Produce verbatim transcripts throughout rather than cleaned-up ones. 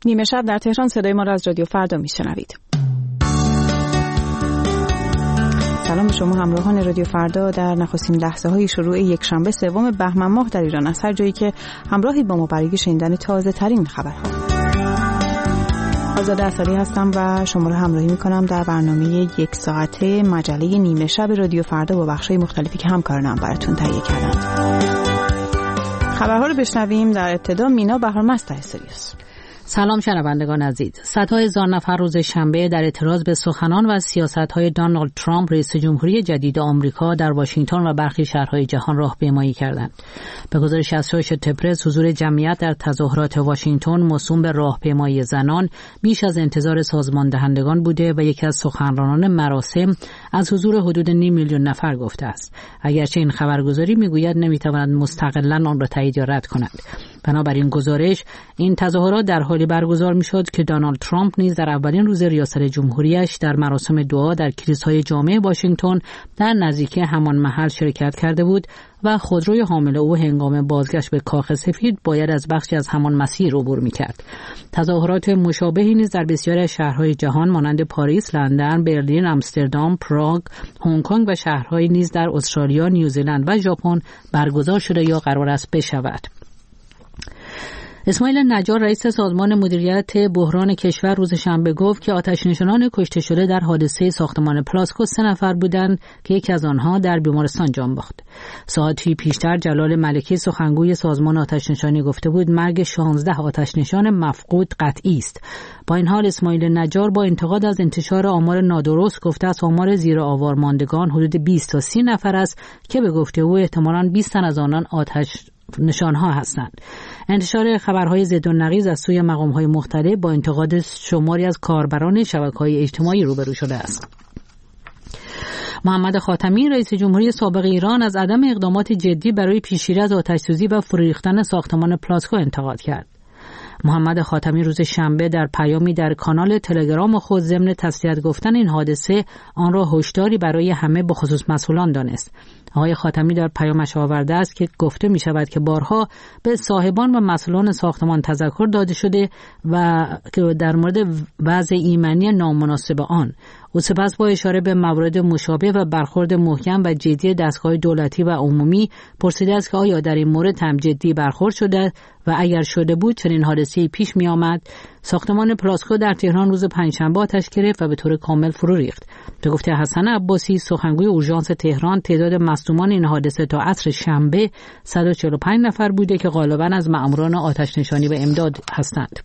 نیمه شب در تهران صدای ما را از رادیو فردا میشنوید. سلام به شما همراهان رادیو فردا در نخستین لحظه های شروع یک شنبه سوم بهمن ماه در ایران، از هر جایی که همراهی با ما برای شنیدن تازه ترین خبرها. آزاده اصلی هستم و شما را همراهی میکنم در برنامه یک ساعته مجله نیمه شب رادیو فردا با بخش‌های مختلفی که همکارانم براتون تهیه کردند. خبرها رو بشنویم. در ابتدا مینا بهارمست در استودیوست. سلام شنوندگان عزیز. صدها هزار نفر روز شنبه در اعتراض به سخنان و سیاست‌های دونالد ترامپ رئیس جمهوری جدید آمریکا در واشنگتن و برخی شهرهای جهان راهپیمایی کردند. به گزارش اسوشییتد پرس، حضور جمعیت در تظاهرات واشنگتن موسوم به راهپیمایی زنان بیش از انتظار سازمان دهندگان بوده و یکی از سخنرانان مراسم از حضور حدود نیم میلیون نفر گفته است. اگرچه این خبرگزاری میگوید نمیتواند مستقلاً آن را تایید یا رد کند. بنابراین گزارش این تظاهرات در حالی برگزار میشد که دونالد ترامپ نیز در اولین روز ریاست جمهوریش در مراسم دعا در کلیسای جامع واشنگتن در نزدیکی همان محل شرکت کرده بود و خودروی حامل او هنگام بازگشت به کاخ سفید باید از بخشی از همان مسیر عبور میکرد. تظاهرات مشابهی نیز در بسیاری از شهرهای جهان مانند پاریس، لندن، برلین، آمستردام، پراگ، هنگ کنگ و شهرهای نیز در استرالیا، نیوزیلند و ژاپن برگزار شده یا قرار است بشود. اسماعیل نجار رئیس سازمان مدیریت بحران کشور روز شنبه گفت که آتش‌نشانان کشته شده در حادثه ساختمان پلاسکو سه نفر بودند که یکی از آنها در بیمارستان جان باخت. ساعتی پیشتر جلال ملکی سخنگوی سازمان آتش‌نشانی گفته بود مرگ شانزده آتش‌نشان مفقود قطعی است. با این حال اسماعیل نجار با انتقاد از انتشار آمار نادرست گفته است آمار زیر آوار ماندگان حدود بیست تا سی نفر است که به گفته او احتمالاً بیست تن از آنان آتش نشانها هستند. انتشار خبرهای ضد و نقیض از سوی مقام‌های مختلف با انتقاد شماری از کاربران شبکه‌های اجتماعی روبرو شده است. محمد خاتمی رئیس جمهوری سابق ایران از عدم اقدامات جدی برای پیشگیری از آتش‌سوزی و فرو ریختن ساختمان پلاسکو انتقاد کرد. محمد خاتمی روز شنبه در پیامی در کانال تلگرام خود ضمن تسلیت گفتن این حادثه آن را هشداری برای همه به خصوص مسئولان دانست. آقای خاتمی در پیامش آورده است که گفته می شود که بارها به صاحبان و مسئولان ساختمان تذکر داده شده و که در مورد وضع ایمنی نامناسب آن. او سپس با اشاره به موارد مشابه و برخورد محکم و جدی دستگاه دولتی و عمومی پرسیده است که آیا در این مورد هم جدی برخورد شده و اگر شده بود چنین حادثه‌ای پیش می آمد. ساختمان پلاسکو در تهران روز پنجشنبه آتش گرفت و به طور کامل فرو ریخت. به گفته حسن عباسی سخنگوی اورژانس تهران تعداد مصدومان این حادثه تا عصر شنبه صد و چهل و پنج نفر بوده که غالباً از مأموران آتش نشانی و امداد هستند.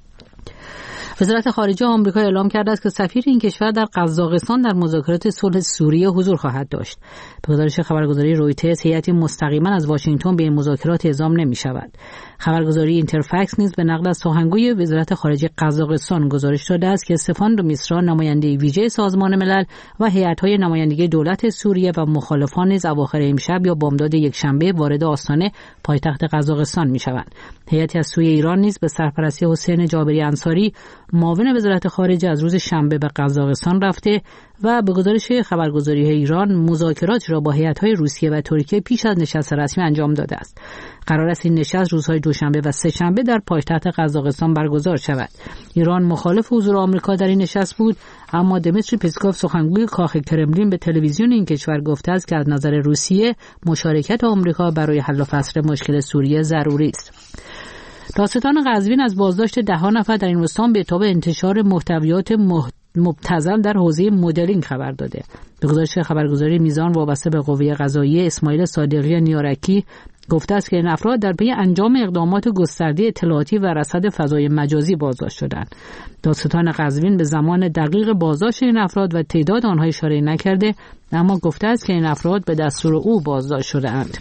وزارت خارجه آمریکا اعلام کرده است که سفیر این کشور در قزاقستان در مذاکرات صلح سوریه حضور خواهد داشت. به گزارش خبرگزاری رویترز هیئتی مستقیما از واشنگتن به این مذاکرات اعزام نمی‌شود. خبرگزاری اینترفکس نیز به نقل از سخنگوی وزارت خارجه قزاقستان گزارش داده است که استفان میسرا نماینده ویژه سازمان ملل و هیئت‌های نمایندگی دولت سوریه و مخالفان نیز اواخر امشب یا بامداد یکشنبه وارد آستانه پایتخت قزاقستان می‌شوند. هیئتی از سوی ایران نیز به سرپرستی حسین جابری انصاری معاون وزارت خارجه از روز شنبه به قزاقستان رفته و به گزارش خبرگزاری ایران مذاکرات را با هیئت‌های روسیه و ترکیه پیش از نشست رسمی انجام داده است. قرار است این نشست روزهای دوشنبه و سه‌شنبه در پایتخت قزاقستان برگزار شود. ایران مخالف حضور آمریکا در این نشست بود، اما دمیتری پسکوف سخنگوی کاخ کرملین به تلویزیون این کشور گفته است که از نظر روسیه مشارکت آمریکا برای حل و فصل مشکل سوریه ضروری است. دادستان قزوین از بازداشت ده نفر در این استان به اتهام انتشار محتویات مبتذل در حوزه مدلینگ خبر داده. به گزارش خبرگزاری میزان وابسته به قوه قضاییه اسماعیل صادقی نیارکی گفته است که این افراد در پی انجام اقدامات گسترده اطلاعاتی و رصد فضای مجازی بازداشت شدند. دادستان قزوین به زمان دقیق بازداشت این افراد و تعداد آنها اشاره نکرده، اما گفته است که این افراد به دستور او بازداشت شده‌اند.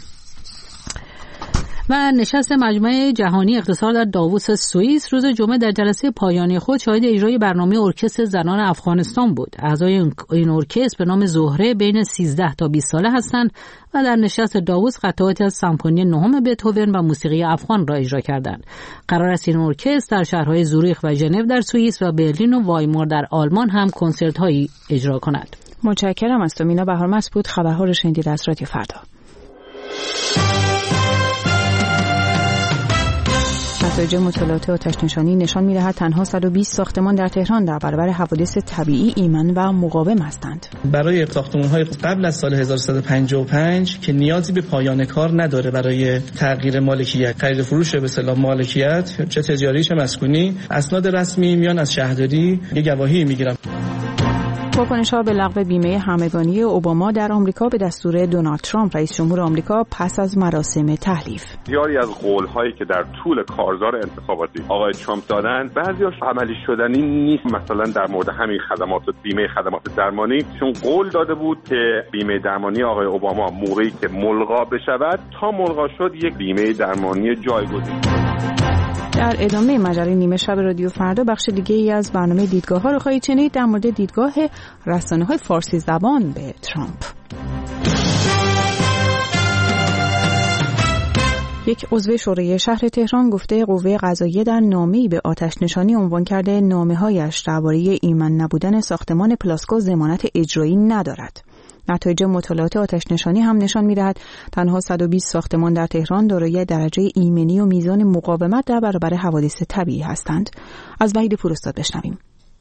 و نشست مجمع جهانی اقتصاد در داووس سوئیس روز جمعه در جلسه پایانی خود شاهد اجرای برنامه ارکستر زنان افغانستان بود. اعضای این ارکستر به نام زهره بین سیزده تا بیست ساله هستند و در نشست داووس قطعاتی از سمفونی نهم بتهوون و موسیقی افغان را اجرا کردند. قرار است این ارکستر در شهرهای زوریخ و ژنو در سوئیس و برلین و وایمار در آلمان هم کنسرت‌هایی اجرا کند. متشکرم از تو مینا بهارمست بود. خبرها رو شنیدید از رادیو فردا. نتایج مطالعات آتش‌نشانی نشان می‌دهد تنها صد و بیست ساختمان در تهران در برابر حوادث طبیعی ایمن و مقاوم هستند. برای ساختمان‌های قبل از سال هزار و سیصد و پنجاه و پنج که نیازی به پایان کار نداره برای تغییر مالکیت، خرید فروش به اصطلاح مالکیت، چه تجاری چه مسکونی، اسناد رسمی میان از شهرداری یه گواهی میگیرن. واکنش‌ها به لغو بیمه همگانی اوباما در آمریکا به دستور دونالد ترامپ رئیس جمهور آمریکا پس از مراسم تحلیف. بسیاری از قول‌هایی که در طول کارزار انتخاباتی آقای ترامپ دادن بعضی‌اش عملی شدنی نیست. مثلا در مورد همین خدمات بیمه خدمات درمانی، چون قول داده بود که بیمه درمانی آقای اوباما موقعی که ملغا بشود تا ملغا شد یک بیمه درمانی جایگزین. در ادامه مجله نیمه شب رادیو فردا بخش دیگه ای از برنامه دیدگاه ها رو خواهید شنید در مورد دیدگاه رسانه‌های فارسی زبان به ترامپ. یک عضو شورای شهر تهران گفته قوه قضاییه در نامه‌ای به آتش نشانی عنوان کرده نامه‌هایش درباره ایمن نبودن ساختمان پلاسکو ضمانت اجرایی ندارد. نتایج مطالعات آتش نشانی هم نشان می‌دهد تنها صد و بیست ساختمان در تهران دارای درجه ایمنی و میزان مقاومت در برابر حوادث طبیعی هستند. از وحید پوراستاد بشنویم.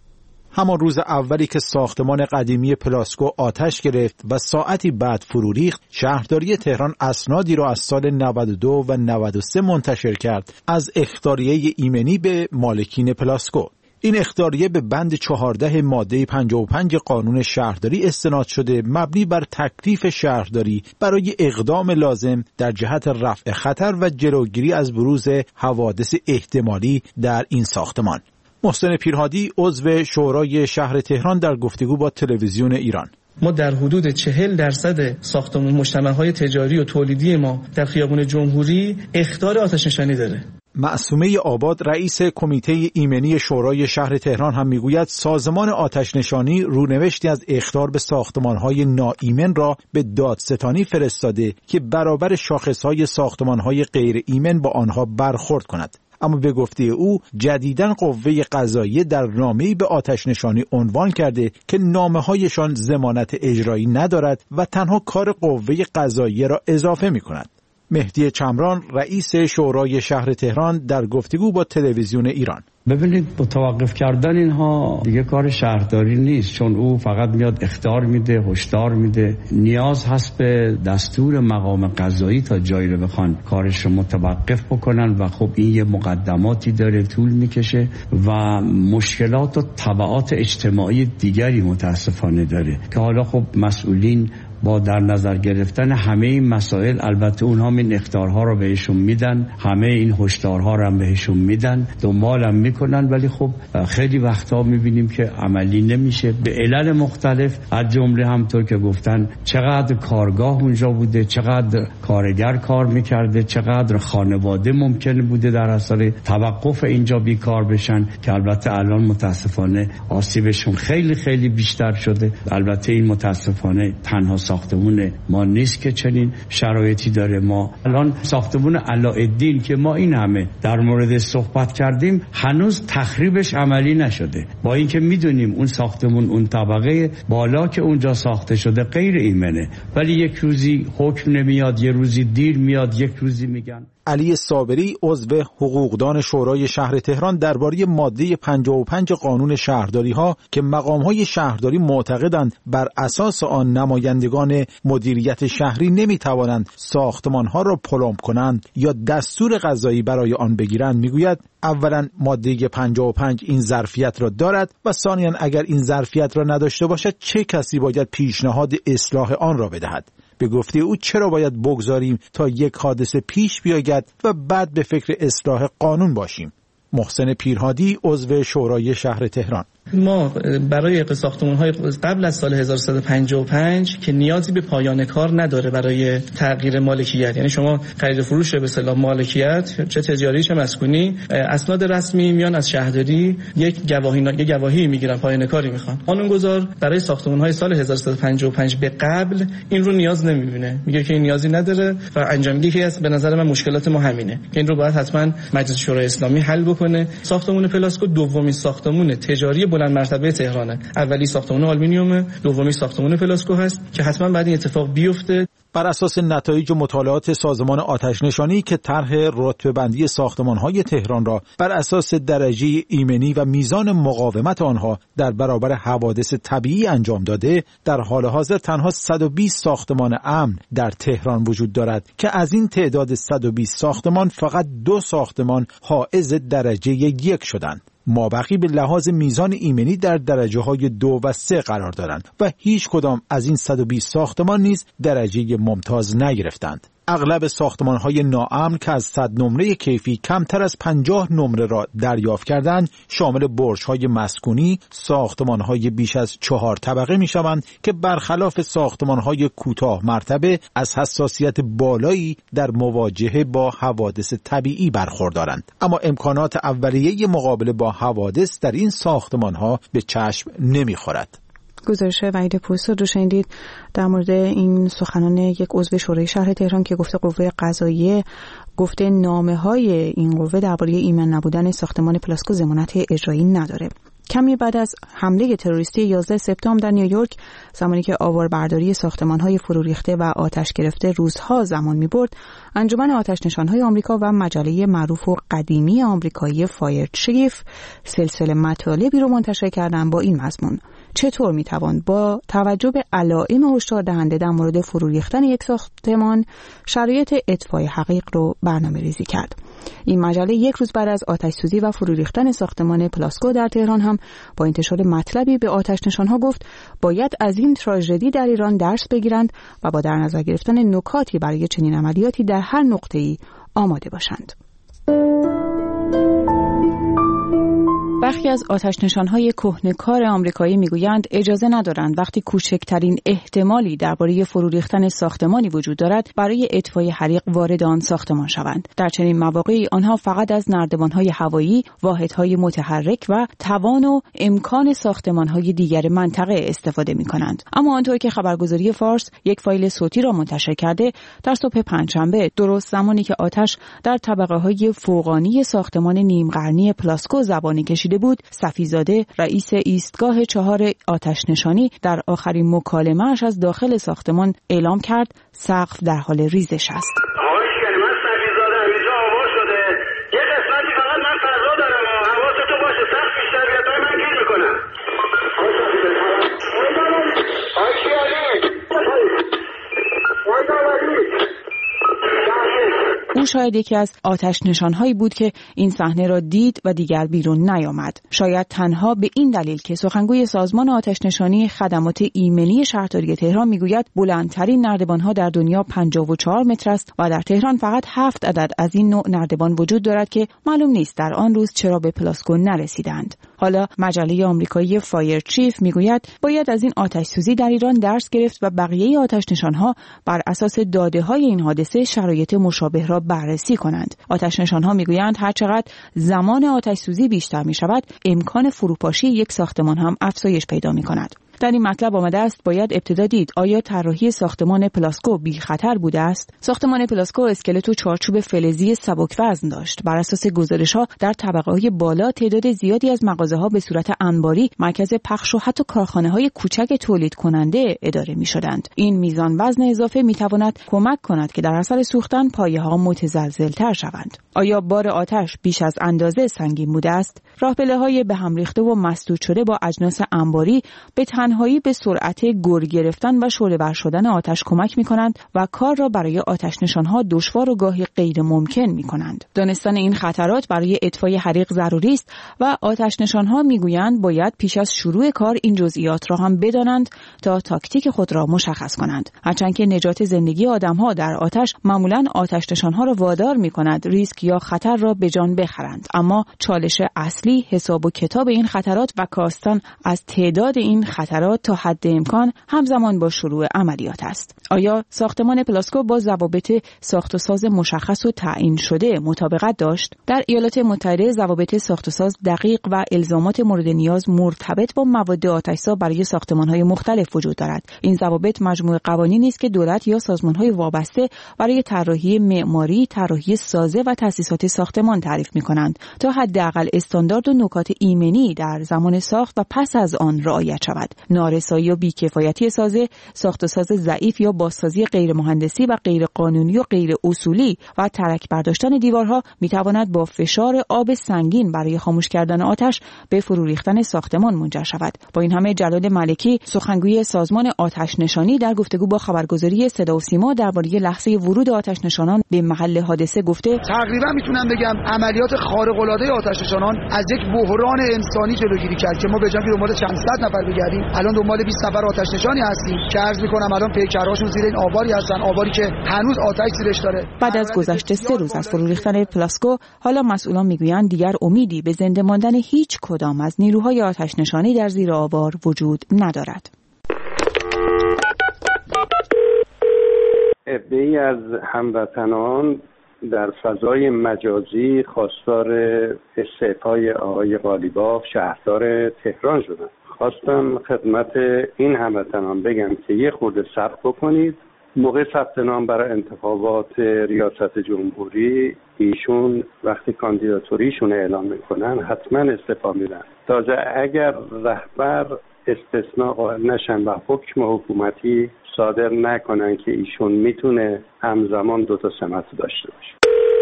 همان روز اولی که ساختمان قدیمی پلاسکو آتش گرفت و ساعتی بعد فرو ریخت، شهرداری تهران اسنادی را از سال نود و دو و نود و سه منتشر کرد از اخطاریه ایمنی به مالکین پلاسکو. این اخطاریه به بند چهارده ماده پنجاه و پنج قانون شهرداری استناد شده، مبنی بر تکلیف شهرداری برای اقدام لازم در جهت رفع خطر و جلوگیری از بروز حوادث احتمالی در این ساختمان. محسن پیرهادی عضو شورای شهر تهران در گفتگو با تلویزیون ایران: ما در حدود چهل درصد ساختمان مجتمع‌های تجاری و تولیدی ما در خیابان جمهوری اخطار آتش نشانی داره. معصومه آباد رئیس کمیته ایمنی شورای شهر تهران هم میگوید سازمان آتش نشانی رونوشتی از اخطار به ساختمان‌های ناایمن را به دادستانی فرستاده که برابر شاخص‌های ساختمان‌های غیر ایمن با آنها برخورد کند. اما به گفته او جدیداً قوه قضاییه در نامه‌ای به آتش نشانی عنوان کرده که نامه‌هایشان ضمانت اجرایی ندارد و تنها کار قوه قضاییه را اضافه می‌کند. مهدی چمران رئیس شورای شهر تهران در گفتگو با تلویزیون ایران: ببینید متوقف کردن اینها دیگه کار شهرداری نیست، چون او فقط میاد اخطار میده، هشدار میده. نیاز هست به دستور مقام قضایی تا جایی رو بخوان کارش رو متوقف بکنن و خب این یه مقدماتی داره، طول میکشه و مشکلات و تبعات اجتماعی دیگری متاسفانه داره که حالا خب مسئولین با در نظر گرفتن همه این مسائل، البته اونها این اخطارها رو بهشون میدن، همه این هشدارها رو هم بهشون میدن، دنبالم میکنن، ولی خب خیلی وقتا میبینیم که عملی نمیشه به علل مختلف، از جمله همطور که گفتن چقدر کارگاه اونجا بوده، چقدر کارگر کار میکرده، چقدر خانواده ممکنه بوده در اثر توقف اینجا بیکار بشن که البته الان متاسفانه آسیبشون خیلی خیلی بیشتر شده. البته این متاسفانه تنها ساختمون ما نیست که چنین شرایطی داره. ما الان ساختمون علاءالدین که ما این همه در مورد صحبت کردیم هنوز تخریبش عملی نشده، با اینکه میدونیم اون ساختمون اون طبقه بالا که اونجا ساخته شده غیر ایمنه، ولی یک روزی حکم نمیاد، یک روزی دیر میاد، یک روزی میگن. علی صابری عضو حقوقدان شورای شهر تهران درباره ماده پنجاه و پنج قانون شهرداری ها که مقام های شهرداری معتقدند بر اساس آن نمایندگان مدیریت شهری نمی توانند ساختمان ها را پلمب کنند یا دستور قضایی برای آن بگیرند میگوید اولا ماده پنجاه و پنج این ظرفیت را دارد و ثانیاً اگر این ظرفیت را نداشته باشد چه کسی باید پیشنهاد اصلاح آن را بدهد. به گفته او چرا باید بگذاریم تا یک حادثه پیش بیاید و بعد به فکر اصلاح قانون باشیم. محسن پیرهادی عضو شورای شهر تهران: ما برای ساختمان‌های قبل از سال هزار و سیصد و پنجاه و پنج که نیازی به پایان کار نداره برای تغییر مالکیت، یعنی شما خرید فروش به اصطلاح مالکیت چه تجاری چه مسکونی، اسناد رسمی میان از شهرداری یک گواهی یک گواهی میگیرن، پایان کاری میخوان. قانونگذار برای ساختمان‌های سال هزار و سیصد و پنجاه و پنج به قبل این رو نیاز نمیبینه، میگه که این نیازی نداره و انجامگیری که از به نظر من مشکلات ما همینه که این رو باید حتما مجلس شورای اسلامی حل بکنه. ساختمان پلاسکو دومین ساختمان تجاری بلند مرتبه تهرانه. اولی ساختمان آلومینیوم، دومی ساختمان پلاسکو هست که حتما بعد این اتفاق بیفته. بر اساس نتایج مطالعات سازمان آتش‌نشانی که طرح رتبه‌بندی ساختمان‌های تهران را بر اساس درجه ایمنی و میزان مقاومت آنها در برابر حوادث طبیعی انجام داده، در حال حاضر تنها صد و بیست ساختمان امن در تهران وجود دارد که از این تعداد صد و بیست ساختمان فقط دو ساختمان حائز درجه یک شدند. مابقی به لحاظ میزان ایمنی در درجه های دو و سه قرار دارند و هیچ کدام از این صد و بیست ساختمان نیز درجه ممتاز نگرفتند. اغلب ساختمان‌های ناامن که از صد نمره کیفی کمتر از پنجاه نمره را دریافت کردند، شامل برج‌های مسکونی، ساختمان‌های بیش از چهار طبقه می‌شوند که برخلاف ساختمان‌های کوتاه مرتبه از حساسیت بالایی در مواجهه با حوادث طبیعی برخوردارند. اما امکانات اولیه مقابله با حوادث در این ساختمان‌ها به چشم نمی‌خورد. گزارش وحید پوستاد رو شنیدید در مورد این سخنان یک عضو شورای شهر تهران که گفته قوه قضاییه گفته نامه‌های این قوه درباره ایمن نبودن ساختمان پلاسکو ضمانت اجرایی نداره. کمی بعد از حمله تروریستی یازده سپتامبر در نیویورک، زمانی که آواربرداری ساختمان‌های فرو ریخته و آتش گرفته روزها زمان می‌برد، انجمن آتش‌نشان‌های آمریکا و مجله معروف و قدیمی آمریکایی فایر چیف سلسله مطالبی رو منتشر کردند با این مضمون: چطور میتوان با توجه به علائم هشدار دهنده در مورد فرو ریختن یک ساختمان شرایط اطفای حقیق رو برنامه‌ریزی کرد. این مجله یک روز بعد از آتش سوزی و فرو ریختن ساختمان پلاسکو در تهران هم با انتشار مطلبی به آتش‌نشان‌ها گفت باید از این تراژدی در ایران درس بگیرند و با در نظر گرفتن نکاتی برای چنین عملیاتی در هر نقطه‌ای آماده باشند. برخی از آتش‌نشان‌های کهنه‌کار آمریکایی میگویند اجازه ندارند وقتی کوچکترین احتمالی درباره فرو ریختن ساختمانی وجود دارد برای اطفای حریق وارد آن ساختمان شوند. در چنین مواقعی آنها فقط از نردبان‌های هوایی، واحدهای متحرک و توان و امکان ساختمان‌های دیگر منطقه استفاده می‌کنند. اما آنطور که خبرگزاری فارس یک فایل صوتی را منتشر کرده، در صبح پنجشنبه درست زمانی که آتش در طبقه‌های فوقانی ساختمان نیمقرنی پلاسکو زبانی کشیده بود، صفیزاده رئیس ایستگاه چهار آتش نشانی در آخرین مکالمه‌اش از داخل ساختمان اعلام کرد سقف در حال ریزش است. آقای من صفیزاده اینجا آواز شده. یه قسمتی فقط من فضا دارم. حواستون باشه سقف بیشتر بیاد من گیر میکنم. آقای صفیزاده. آقای کیانی. او شاید یکی از آتش نشانهایی بود که این صحنه را دید و دیگر بیرون نیامد. شاید تنها به این دلیل که سخنگوی سازمان آتش نشانی خدمات ایمنی شهرداری تهران میگوید بلندترین نردبان‌ها در دنیا پنجاه و چهار متر است و در تهران فقط هفت عدد از این نوع نردبان وجود دارد که معلوم نیست در آن روز چرا به پلاسکو نرسیدند. حالا مجله آمریکایی فایر چیف میگوید باید از این آتش سوزی در ایران درس گرفت و بقیه آتش نشان‌ها بر اساس داده‌های این حادثه شرایط مشابه را بررسی کنند. آتش نشان‌ها میگویند هر چقدر زمان آتش سوزی بیشتر می‌شود، امکان فروپاشی یک ساختمان هم افزایش پیدا می‌کند. در این مطلب آمده است باید ابتدا دید آیا طراحی ساختمان پلاسکو بی خطر بوده است؟ ساختمان پلاسکو اسکلت و چارچوب فلزی سبک وزن داشت. بر اساس گزارش‌ها در طبقه‌های بالا تعداد زیادی از مغازه‌ها به صورت انباری، مرکز پخش و حتی کارخانه‌های کوچک تولید کننده اداره می‌شدند. این میزان وزن اضافه می‌تواند کمک کند که در اثر سوختن پایه‌ها متزلزل‌تر شوند. آیا بار آتش بیش از اندازه سنگین بوده است؟ راهپله‌های به هم ریخته و مسدود شده با اجناس انباری به تنهایی به سرعت گر گرفتن و شعله‌ور شدن آتش کمک می‌کنند و کار را برای آتش نشان‌ها دشوار و گاهی غیر ممکن می‌کنند. دانستن این خطرات برای اطفای حریق ضروری است و آتش نشان‌ها می‌گویند باید پیش از شروع کار این جزئیات را هم بدانند تا تاکتیک خود را مشخص کنند. هرچند که نجات زندگی آدم‌ها در آتش معمولاً آتش نشان‌ها را وادار می‌کند ریسک یا خطر را به جان بخرند، اما چالش اصلی حساب و کتاب این خطرات و کاستن از تعداد این خطرات تا حد امکان همزمان با شروع عملیات است. آیا ساختمان پلاسکو با ضوابط ساخت و ساز مشخص و تعیین شده مطابقت داشت؟ در ایالات متحده ضوابط ساخت و ساز دقیق و الزامات مورد نیاز مرتبط با مواد آتش‌زا برای ساختمان‌های مختلف وجود دارد. این ضوابط مجموعه قوانینی است که دولت یا سازمان‌های وابسته برای طراحی معماری، طراحی سازه و تأسیسات ساختمان تعریف می‌کنند تا حداقل استاندارد و نکات ایمنی در زمان ساخت و پس از آن رعایت شود. نارسایی و بیکفایتی سازه، ساخت و ساز ضعیف یا بازسازی غیر مهندسی و غیر قانونی و غیر اصولی و ترک برداشتن دیوارها میتواند با فشار آب سنگین برای خاموش کردن آتش به فرو ریختن ساختمان منجر شود. با این همه جلال ملکی سخنگوی سازمان آتش نشانی در گفتگو با خبرگزاری صدا و سیما درباره لحظه ورود آتش نشانان به محل حادثه گفته تقریبا میتونم بگم عملیات خارق العاده آتش نشانان از یک بحران انسانی جلوگیری کرد که ما به جای دنبال چند صد نفر بگردیم الان دنبال بیست نفر آتش نشانی هستیم که عرض میکنم الان پیکرهاشون زیر این آواری هستن، آواری که هنوز آتش زیرش داره. بعد از گذشت سه روز از فرو ریختن پلاسکو، حالا مسئولان میگویند دیگر امیدی به زنده ماندن هیچ کدام از نیروهای آتش نشانی در زیر آوار وجود ندارد. عده‌ای از هموطنان در فضای مجازی خواستار استعفای آقای قالیباف شهردار تهران شدن. خواستم خدمت این هموطنان بگم که یه خورده صبر بکنید. موقع ثبت نام برای انتخابات ریاست جمهوری ایشون وقتی کاندیداتوریشون اعلام میکنن حتما استعفا میدن. تازه اگر رهبر استثناء قائل نشن و حکم حکومتی صادر نکنن که ایشون میتونه همزمان دو تا سمت داشته باشه.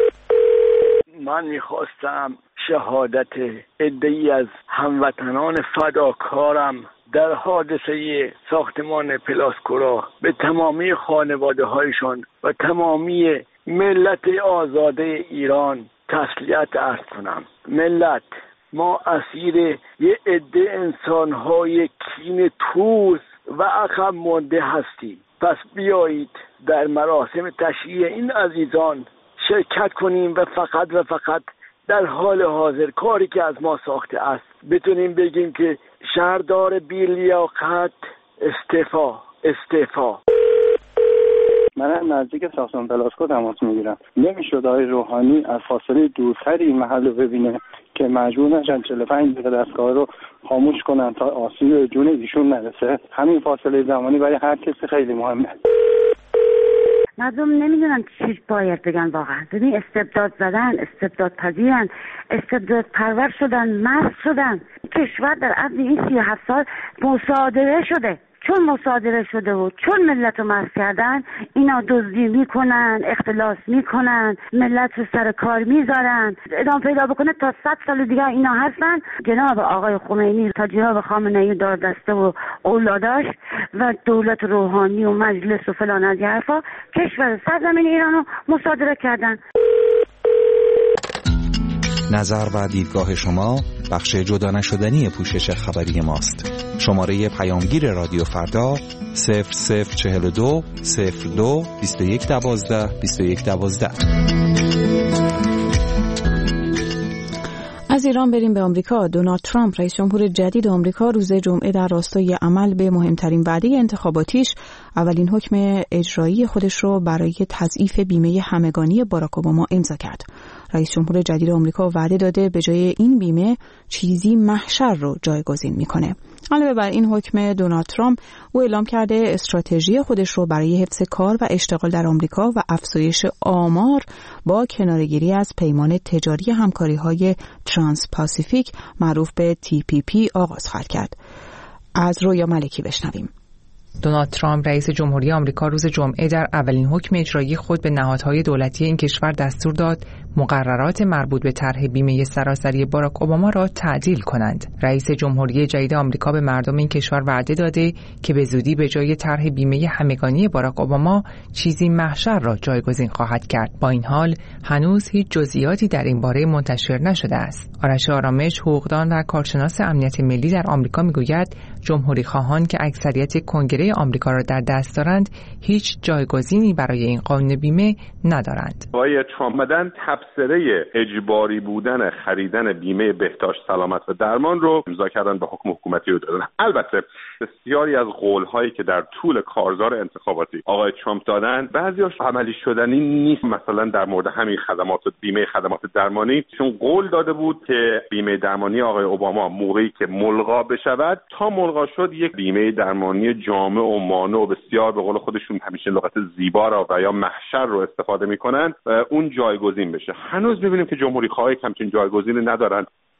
من میخواستم شهادت عده‌ای از هموطنان فداکارم در حادثه ساختمان پلاسکو را به تمامی خانواده هایشان و تمامی ملت آزاده ایران تسلیت عرض کنم. ملت، ما اسیر یه عده انسان‌های کین توز و عقب مانده هستیم. پس بیایید در مراسم تشییع این عزیزان شرکت کنیم و فقط و فقط در حال حاضر کاری که از ما ساخته است بتونیم بگیم که شهردار بی‌لیاقت استعفا استعفا. من نزدیک ساختمان پلاسکو تماس میگیرم. نمیشد آقای روحانی از فاصله دورتری این محل رو ببینه که مجبور نشن چهل و پنج دقیقه دستگاه رو خاموش کنن تا آسیب به جون ایشون نرسه. همین فاصله زمانی برای هر کسی خیلی مهمه. مردم نمیدونن چی باید بگن واقعا. ببین استبداد زدن، استبداد پذیرن، استبداد پرور شدن، مست شدن. کشور در عرض این سی و هفت سال مصادره شده. چون مصادره شده و چون ملت رو مست کردن، اینا دزدی میکنن، اختلاس میکنن، ملت رو سر کار میذارن. ادامه پیدا بکنه تا صد سال دیگه اینا هستن. جناب آقای خمینی تا جناب خامنه‌ای دار دسته و اولاداش و دولت روحانی و مجلس و فلان از حرفا کشور سرزمین ایران رو مصادره کردن. نظر و دیدگاه شما بخش جدا نشدنی پوشش خبری ماست. شماره پیامگیر رادیو فردا صفر صفر چهل و دو صفر دو بیست و یک دوازده بیست و یک دوازده. از ایران بریم به آمریکا. دونالد ترامپ رئیس جمهور جدید آمریکا روز جمعه در راستای عمل به مهمترین وعده انتخاباتیش اولین حکم اجرایی خودش رو برای تضعیف بیمه همگانی باراک اوباما امضا کرد. رئیس جمهور جدید آمریکا وعده داده به جای این بیمه چیزی محشر رو جایگزین میکنه. علاوه بر این حکم دونالد ترامپ، او اعلام کرده استراتژی خودش رو برای حفظ کار و اشتغال در آمریکا و افزایش آمار با کناره‌گیری از پیمان تجاری همکاری‌های ترانس پاسیفیک معروف به تی پی پی آغاز خواهد کرد. از رویا ملکی بشنویم. دونالد ترامپ رئیس جمهوری آمریکا روز جمعه در اولین حکم اجرایی خود به نهادهای دولتی این کشور دستور داد مقررات مربوط به طرح بیمه سراسری باراک اوباما را تعدیل کنند. رئیس جمهوری جدید آمریکا به مردم این کشور وعده داده که به زودی به جای طرح بیمه همگانی باراک اوباما چیزی محشر را جایگزین خواهد کرد. با این حال هنوز هیچ جزئیاتی در این باره منتشر نشده است. آرش آرامش، حقوقدان و کارشناس امنیت ملی در آمریکا میگوید جمهوری خواهان که اکثریت کنگره آمریکا را در دست دارند هیچ جایگزینی برای این قانون بیمه ندارند. آقای ترامپ مدن تبصره اجباری بودن خریدن بیمه بهداشت سلامت و درمان رو امضا کردن به حکم حکومتی رو دادن. البته بسیاری از قول‌هایی که در طول کارزار انتخاباتی آقای ترامپ دادن بعضی‌هاش عملی شدنی نیست. مثلا در مورد همین خدمات و بیمه خدمات درمانی چون قول داده بود که بیمه درمانی آقای اوباما موقعی که ملغا بشود تا ملغا شد یک بیمه درمانی جامع و مانع و بسیار به قول خودشون همیشه لغت زیبا را و یا محشر رو استفاده میکنن اون جایگزین بشه. هنوز میبینیم که جمهوری خواهی همچین جایگزینی ندارن.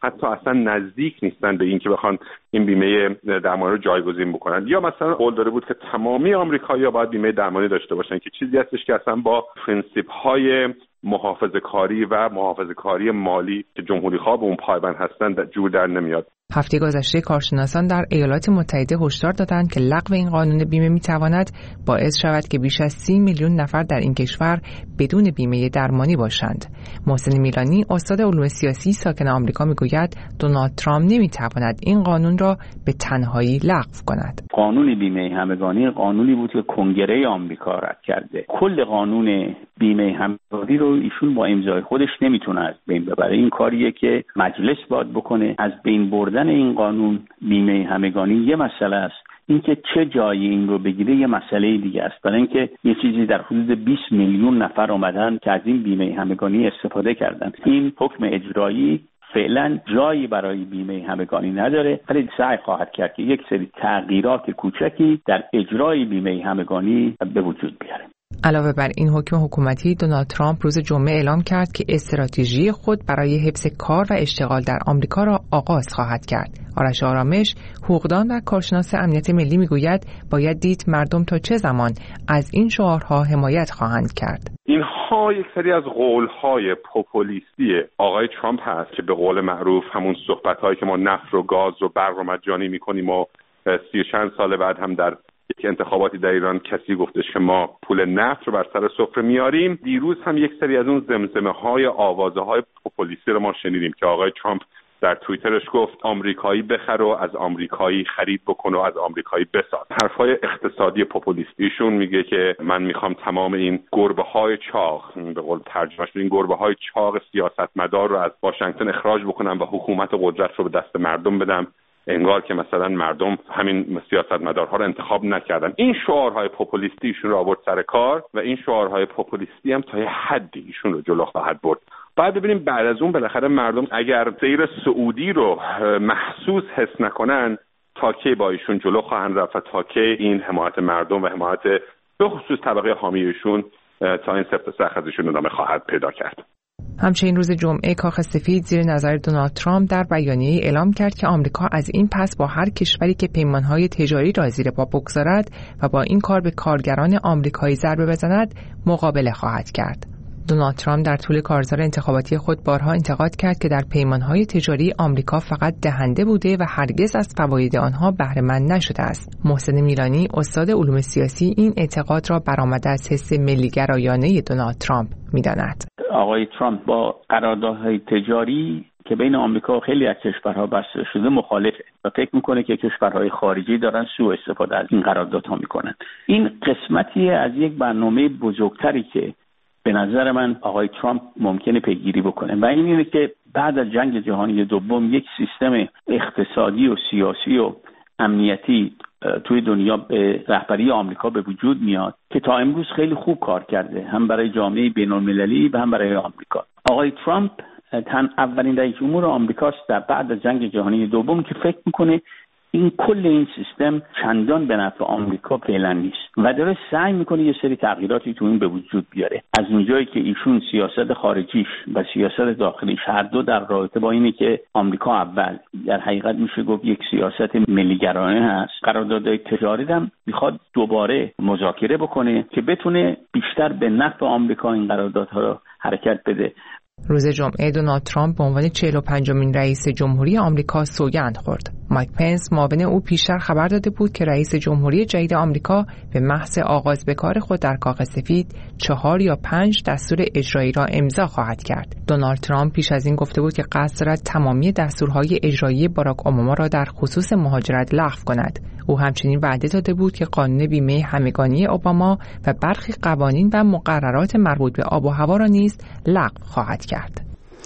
حتی اصلا نزدیک نیستن به این که بخوان این بیمه درمانی رو جایگزین بکنن. یا مثلا قول داده بود که تمامی آمریکایی‌ها باید بیمه درمانی داشته باشن که چیزی هستش که اصلا با پرینسیپ‌های محافظه‌کاری و محافظه‌کاری مالی که جمهوری‌خواه به اون پایبند هستن جور در نمیاد. هفته گذشته کارشناسان در ایالات متحده هشدار دادند که لغو این قانون بیمه می‌تواند باعث شود که بیش از سی میلیون نفر در این کشور بدون بیمه درمانی باشند. محسن میلانی استاد علوم سیاسی ساکن آمریکا میگوید دونالد ترامپ نمی‌تواند این قانون را به تنهایی لغو کند. قانون بیمه همگانی قانونی بود که کنگره آمریکا رد کرده. کل قانون بیمه همگانی رو ایشون با امضای خودش نمیتونه از بین ببره. این کاریه که مجلس باید بکنه. از بین بردن این قانون بیمه همگانی یه مسئله است، اینکه چه جایی این رو بگیره یه مسئله دیگه است. برای اینکه یه چیزی در حدود بیست میلیون نفر اومدن که از این بیمه همگانی استفاده کردن. این حکم اجرایی فعلا جایی برای بیمه همگانی نداره، ولی سعی خواهد کرد که یک سری تغییرات کوچکی در اجرای بیمه همگانی به وجود بیاره. علاوه بر این حکم حکومتی، دونالد ترامپ روز جمعه اعلام کرد که استراتژی خود برای حفظ کار و اشتغال در آمریکا را آغاز خواهد کرد. آرش آرامش، حقوقدان و کارشناس امنیت ملی میگوید باید دید مردم تا چه زمان از این شعارها حمایت خواهند کرد. اینها یک سری از قول‌های پوپولیستی آقای ترامپ هست که به قول معروف همون صحبت‌هایی که ما نفت و گاز و برق رو مجانی می‌کنیم و سی و چند سال بعد هم در یک انتخاباتی در ایران کسی گفتش که ما پول نفت رو بر سر سفره میاریم. دیروز هم یک سری از اون زمزمه‌های آوازه‌های پوپولیستی رو ما شنیدیم که آقای ترامپ در توییترش گفت آمریکایی بخر و از آمریکایی خرید بکن و از آمریکایی بساز. حرفای اقتصادی پوپولیستیشون میگه که من میخوام تمام این گربه‌های چاق، به قول ترجمهش این گربه‌های چاق سیاستمدار رو از واشنگتن اخراج بکنم و حکومت قدرت رو به دست مردم بدم. انگار که مثلا مردم همین سیاستمدارها رو انتخاب نکردن. این شعارهای پوپولیستی ایشون رو آورد سر کار و این شعارهای پوپولیستی هم تا یه حدی ایشون رو جلو خواهد برد. بعد ببینیم بعد از اون بالاخره مردم اگر سیر سعودی رو محسوس حس نکنن تا کی با ایشون جلو خواهند رفت و تا کی این حمایت مردم و حمایت به خصوص طبقه حامی ایشون تا این سفت سخت از ایشون ادامه خواهد پیدا کرد. همچنین روز جمعه کاخ سفید زیر نظر دونالد ترامپ در بیانیه‌ای اعلام کرد که آمریکا از این پس با هر کشوری که پیمانهای تجاری را زیر پا بگذارد و با این کار به کارگران آمریکایی ضربه بزند مقابله خواهد کرد. دونالد ترامپ در طول کارزار انتخاباتی خود بارها انتقاد کرد که در پیمانهای تجاری آمریکا فقط دهنده بوده و هرگز از فواید آنها بهره مند نشده است. محسن میلانی استاد علوم سیاسی این اعتقاد را برآمده از حس ملی‌گرایانه دونالد ترامپ می‌داند. آقای ترامپ با قراردادهای تجاری که بین آمریکا و خیلی از کشورها بسته شده مخالفه و فکر میکنه که کشورهای خارجی دارن سوء استفاده از این قراردادها میکنن. این قسمتی از یک برنامه بزرگتری که به نظر من آقای ترامپ ممکنه پیگیری بکنه و این اینه که بعد از جنگ جهانی دوم یک سیستم اقتصادی و سیاسی و امنیتی توی دنیا به رهبری آمریکا به وجود میاد که تا امروز خیلی خوب کار کرده، هم برای جامعه بین‌المللی و هم برای آمریکا. آقای ترامپ تن اولین رئیس جمهور آمریکاست در بعد از جنگ جهانی دوم که فکر میکنه این کل این سیستم چندان به نفع آمریکا فعلا نیست و داره سعی میکنه یه سری تغییراتی تو این به وجود بیاره. از اونجایی که ایشون سیاست خارجیش و سیاست داخلیش هر دو در رابطه با اینه که آمریکا اول، در حقیقت میشه گفت یک سیاست ملی‌گرایانه هست. قراردادهای تجاری هم میخواد دوباره مذاکره بکنه که بتونه بیشتر به نفع آمریکا این قراردادها رو حرکت بده. روز جمعه دونالد ترامپ به عنوان چهل و پنجمین رئیس جمهوری آمریکا سوگند خورد. مایک پنس معاون او پیشتر خبر داده بود که رئیس جمهوری جدید آمریکا به محض آغاز به کار خود در کاخ سفید چهار یا پنج دستور اجرایی را امضا خواهد کرد. دونالد ترامپ پیش از این گفته بود که قصد دارد تمامی دستورهای اجرایی باراک اوباما را در خصوص مهاجرت لغو کند. او همچنین وعده داده بود که قانون بیمه همگانی اوباما و برخی قوانین و مقررات مربوط به آب و هوا را نیز لغو خواهد کرد.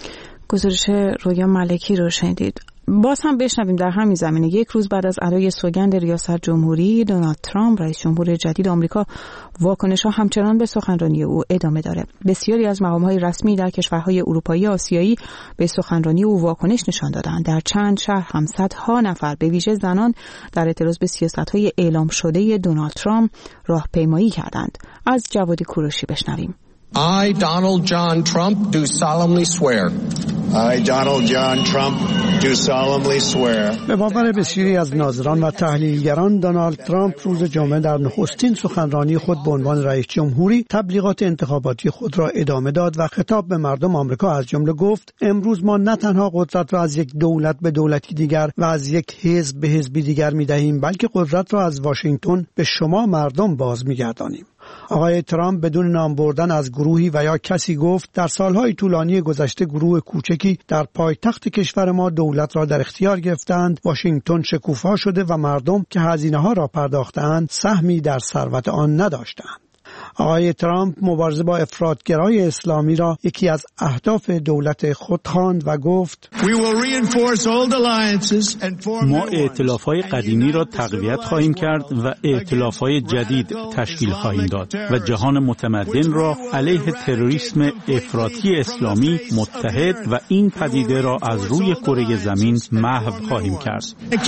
گزارش رویا ملکی رو شنیدید. باز هم بشنویم در همین زمینه. یک روز بعد از ادای سوگند ریاست جمهوری، دونالد ترامپ رئیس جمهور جدید آمریکا، واکنش‌ها همچنان به سخنرانی او ادامه داره. بسیاری از مقام‌های رسمی در کشورهای اروپایی و آسیایی به سخنرانی او واکنش نشان دادند. در چند شهر هم صدها نفر به ویژه زنان در اعتراض به سیاست‌های اعلام شده دونالد ترامپ راهپیمایی کردند. از جواد کوروشی بشنویم. I, Donald John Trump, do solemnly swear I, Donald John Trump, do solemnly swear. به باور بسیاری از ناظران و تحلیلگران، دونالد ترامپ روز جمعه در نخستین سخنرانی خود به عنوان رئیس جمهوری تبلیغات انتخاباتی خود را ادامه داد و خطاب به مردم آمریکا از جمله گفت: امروز ما نه تنها قدرت را از یک دولت به دولتی دیگر و از یک حزب به حزبی دیگر می‌دهیم، بلکه قدرت را از واشنگتن به شما مردم باز می‌گردانیم. آقای ترامپ بدون نام بردن از گروهی و یا کسی گفت: در سالهای طولانی گذشته گروه کوچکی در پایتخت کشور ما دولت را در اختیار گرفتند، واشنگتن شکوفا شده و مردم که هزینه ها را پرداختند سهمی در ثروت آن نداشتند. آقای ترامپ مبارزه با افراطگرای اسلامی را یکی از اهداف دولت خود خواند و گفت: ما ائتلاف‌های قدیمی را تقویت خواهیم کرد و ائتلاف‌های جدید تشکیل خواهیم داد و جهان متمدن را علیه تروریسم افراطی اسلامی متحد و این پدیده را از روی کره زمین محو خواهیم کرد.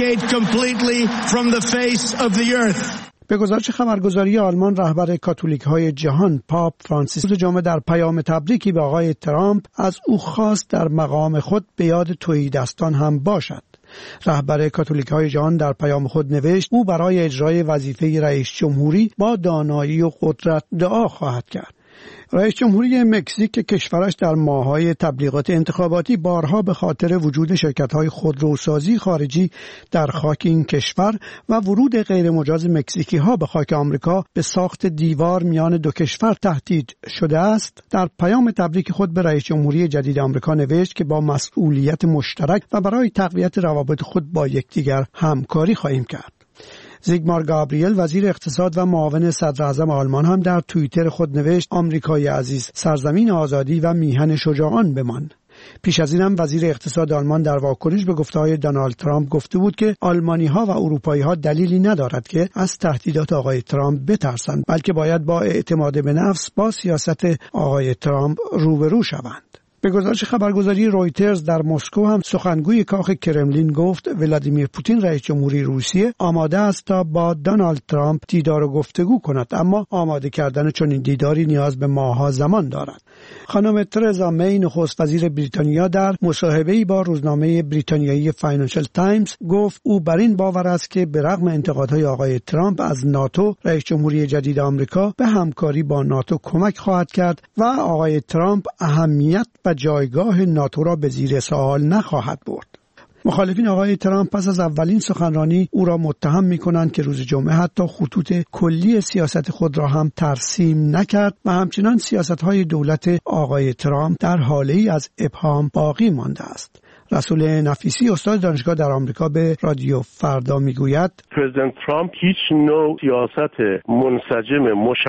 به گزارش خبرگزاری آلمان، رهبر کاتولیک‌های جهان پاپ فرانسیس روز جمعه در پیام تبریکی به آقای ترامپ از او خواست در مقام خود به یاد تهیدستان هم باشد. رهبر کاتولیک‌های جهان در پیام خود نوشت: او برای اجرای وظیفه رئیس جمهوری با دانایی و قدرت دعا خواهد کرد. رئیس جمهوری مکزیک که کشورش در ماه‌های تبلیغات انتخاباتی بارها به خاطر وجود شرکت‌های خودروسازی خارجی در خاک این کشور و ورود غیرمجاز مکزیکی‌ها به خاک آمریکا به ساخت دیوار میان دو کشور تهدید شده است، در پیام تبریک خود به رئیس جمهوری جدید آمریکا نوشت که با مسئولیت مشترک و برای تقویت روابط خود با یکدیگر همکاری خواهیم کرد. زیگمار گابریل، وزیر اقتصاد و معاون صدر اعظم آلمان، هم در توییتر خود نوشت: آمریکای عزیز، سرزمین آزادی و میهن شجاعان بمان. پیش از این هم وزیر اقتصاد آلمان در واکنش به گفته‌های دونالد ترامپ گفته بود که آلمانی‌ها و اروپایی‌ها دلیلی ندارد که از تهدیدات آقای ترامپ بترسند، بلکه باید با اعتماد به نفس با سیاست آقای ترامپ روبرو شوند. به گزارش خبرگزاری رویترز، در مسکو هم سخنگوی کاخ کرملین گفت ولادیمیر پوتین رئیس جمهوری روسیه آماده است تا با دونالد ترامپ دیدار و گفتگو کند، اما آماده کردن چنین دیداری نیاز به ماه‌ها زمان دارد. خانم ترزا می، نخست وزیر بریتانیا، در مصاحبه‌ای با روزنامه بریتانیایی فاینانشل تایمز گفت او بر این باور است که به رغم انتقادهای آقای ترامپ از ناتو، رئیس جمهوری جدید آمریکا به همکاری با ناتو کمک خواهد کرد و آقای ترامپ اهمیت و جایگاه ناتو را به زیر سوال نخواهد برد. مخالفین آقای ترامپ پس از اولین سخنرانی او را متهم می‌کنند که روز جمعه حتی خطوط کلی سیاست خود را هم ترسیم نکرد و همچنان سیاست‌های دولت آقای ترامپ در حاله‌ای از ابهام باقی مانده است. رسول نفیسی، استاد دانشگاه در آمریکا، به رادیو فردا میگوید: پرزیدنت ترامپ هیچ نوع سیاست منسجم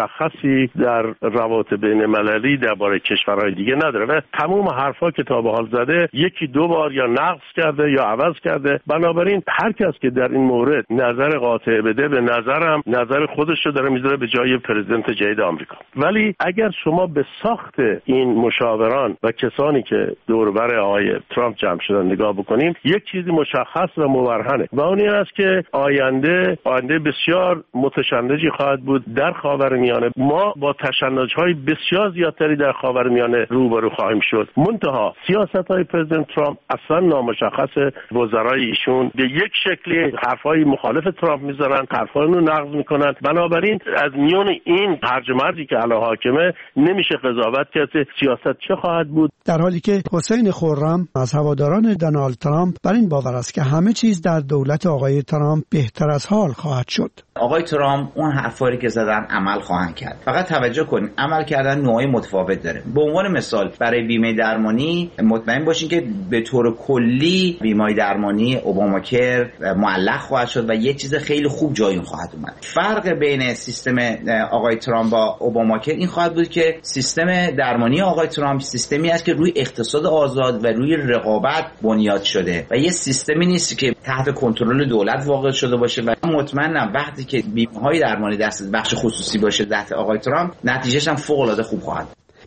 مشخصی در روابط بین المللی درباره کشورهای دیگه نداره و تمام حرفا که تا به حال زده یکی دو بار یا نقض کرده یا عوض کرده. بنابراین هر کس که در این مورد نظر قاطع بده، به نظرم نظر خودش رو داره میذاره به جای پرزیدنت جدید آمریکا. ولی اگر شما به ساخت این مشاوران و کسانی که دور و بر آقای ترامپ جمع نگاه بکنیم، یک چیزی مشخص و مبرهنه و اون این است که آینده آینده بسیار متشنجی خواهد بود در خاورمیانه. ما با تشنج‌های بسیار زیادتری در خاورمیانه روبرو خواهیم شد. منتها سیاست‌های پرزیدنت ترامپ اصلا نامشخص. وزرای ایشون به یک شکلی حرفای مخالف ترامپ میذارن، حرفای رو نقض میکنن. بنابراین از میون این هرج و مرجی که الان حاکمه نمیشه قضاوت کرد سیاست چه خواهد بود. در حالی که حسین خرم از هواداران دونالد ترامپ بر این باور است که همه چیز در دولت آقای ترامپ بهتر از حال خواهد شد. آقای ترامپ اون حرفایی که زدن عمل خواهند کرد. فقط توجه کنید عمل کردن نوعی متفاوت داره. به عنوان مثال برای بیمه درمانی مطمئن باشین که به طور کلی بیمه درمانی اوباماکر معلق خواهد شد و یک چیز خیلی خوب جای اون خواهد اومد. فرق بین سیستم آقای ترامپ با اوباماکر این خواهد بود که سیستم درمانی آقای ترامپ سیستمی است که روی اقتصاد آزاد و روی رقابت بنیاد شده و یه سیستمی نیست که تحت کنترل دولت واقع شده باشه و مطمئنم وقتی که بیمه‌های درمانی دست بخش خصوصی باشه تحت آقای ترامپ نتیجهش هم فوق‌العاده خوب خواهد.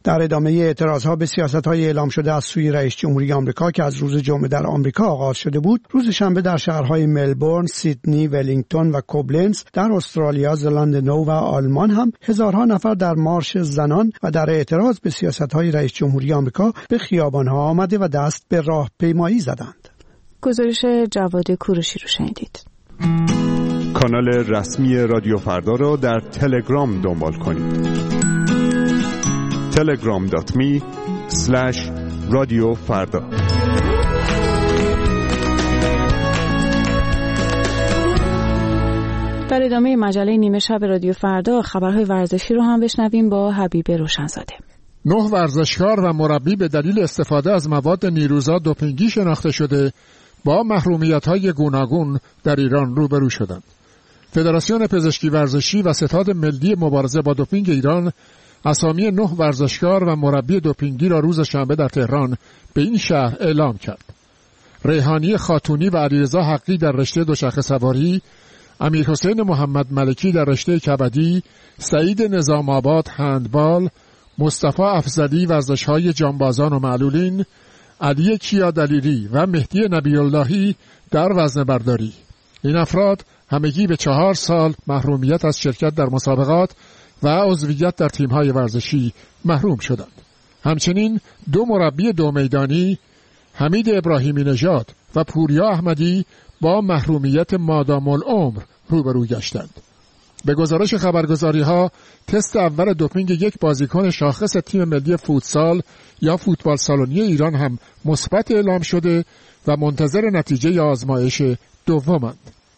در ادامه اعتراضها به سیاست‌های اعلام شده از سوی رئیس جمهوری آمریکا که از روز جمعه در آمریکا آغاز شده بود، روز شنبه در شهرهای ملبورن، سیدنی، ولینگتون و کوبلنز در استرالیا، زلاند نو و آلمان هم هزارها نفر در مارش زنان و در اعتراض به سیاست‌های رئیس جمهوری آمریکا به خیابان‌ها آمده و دست به راهپیمایی زدند. گزارش جواد کوروشی رو شنیدید. کانال رسمی رادیو فردا را در تلگرام دنبال کنید. تلگرام دات می اسلش رادیو فردا. در ادامه مجله نیمه شب رادیو فردا خبرهای ورزشی رو هم بشنویم با حبیب روشنزاده. نه ورزشکار و مربی به دلیل استفاده از مواد نیروزا دوپینگی شناخته شده با محرومیت‌های گوناگون در ایران روبرو شدند. فدراسیون پزشکی ورزشی و ستاد ملی مبارزه با دوپینگ ایران اسامی نه ورزشکار و مربی دوپینگی را روز شنبه در تهران به این شهر اعلام کرد. ریحانی خاتونی و علیرضا حقی در رشته دوچرخه سواری، امیرحسین محمد ملکی در رشته کبدی، سعید نظام آباد هندبال، مصطفی افضلی ورزش‌های جانبازان و معلولین، علی کیا دلیری و مهدی نبی اللهی در وزنه برداری. این افراد همگی به چهار سال محرومیت از شرکت در مسابقات و عضویت در تیم‌های ورزشی محروم شدند. همچنین دو مربی دو میدانی، حمید ابراهیمی نژاد و پوریا احمدی با محرومیت مادام العمر روبرو گشتند. به گزارش خبرگزاری‌ها تست اول دوپینگ یک بازیکن شاخص تیم ملی فوتسال یا فوتبال سالونی ایران هم مثبت اعلام شده و منتظر نتیجه آزمایش دومند.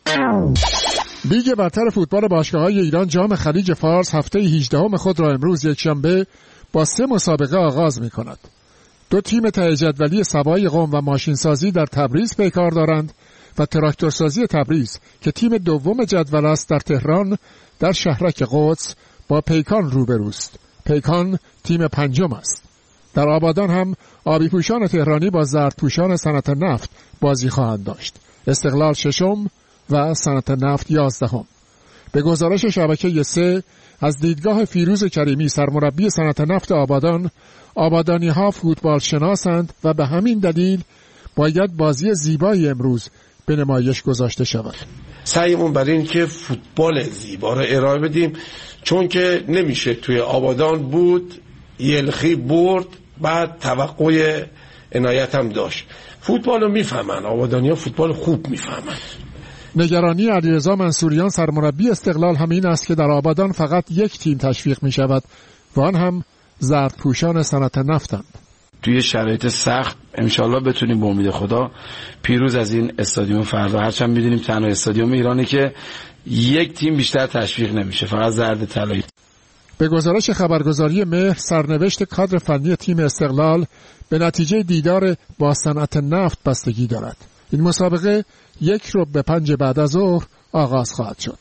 لیگ برتر فوتبال باشگاه‌های ایران جام خلیج فارس هفته هجدهم خود را امروز یکشنبه با سه مسابقه آغاز می‌کند. دو تیم ته جدولی سبای قم و ماشینسازی در تبریز پیکار دارند و تراکتورسازی تبریز که تیم دوم جدول است در تهران در شهرک قدس با پیکان روبروست. پیکان تیم پنجم است. در آبادان هم آبی پوشان تهرانی با زرد پوشان صنعت نفت بازی خواهند داشت. استقلال ششم و صنعت نفت یازدهم. به گزارش شبکه سه از دیدگاه فیروز کریمی سرمربی صنعت نفت آبادان، آبادانی ها فوتبال شناسند و به همین دلیل باید بازی زیبای امروز به نمایش گذاشته شود. سعیمون برای این که فوتبال زیبا را ارائه بدیم، چون که نمیشه توی آبادان بود یلخی برد بعد توقع عنایت هم داشت. فوتبال رو میفهمن، آبادانی ها فوتبال خوب میفهمن. نگرانی علیرضا منصوریان سرمربی استقلال همین است که در آبادان فقط یک تیم تشویق می شود و آن هم زردپوشان صنعت نفتند. توی شرایط سخت انشالله بتونیم به امید خدا پیروز از این استادیوم فردا. هرچند میدونیم تنها استادیوم ایرانه که یک تیم بیشتر تشویق نمیشه، فقط زرد طلایی. به گزارش خبرگزاری مهر سرنوشت کادر فنی تیم استقلال به نتیجه دیدار با صنعت نفت بستگی دارد. این مسابقه یک رو به پنج بعد از ظهر آغاز خواهد شد.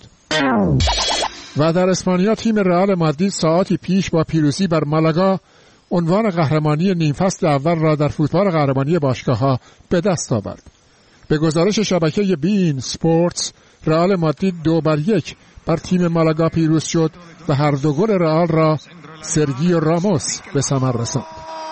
و در اسپانیا تیم رئال مادرید ساعتی پیش با پیروزی بر مالاگا عنوان قهرمانی نیم فصل اول را در فوتبال قهرمانی باشگاه‌ها به دست آورد. به گزارش شبکه بین سپورتس رئال مادرید دو بر یک بر تیم مالاگا پیروز شد و هر دو گل رئال را سرگیو راموس به ثمر رساند.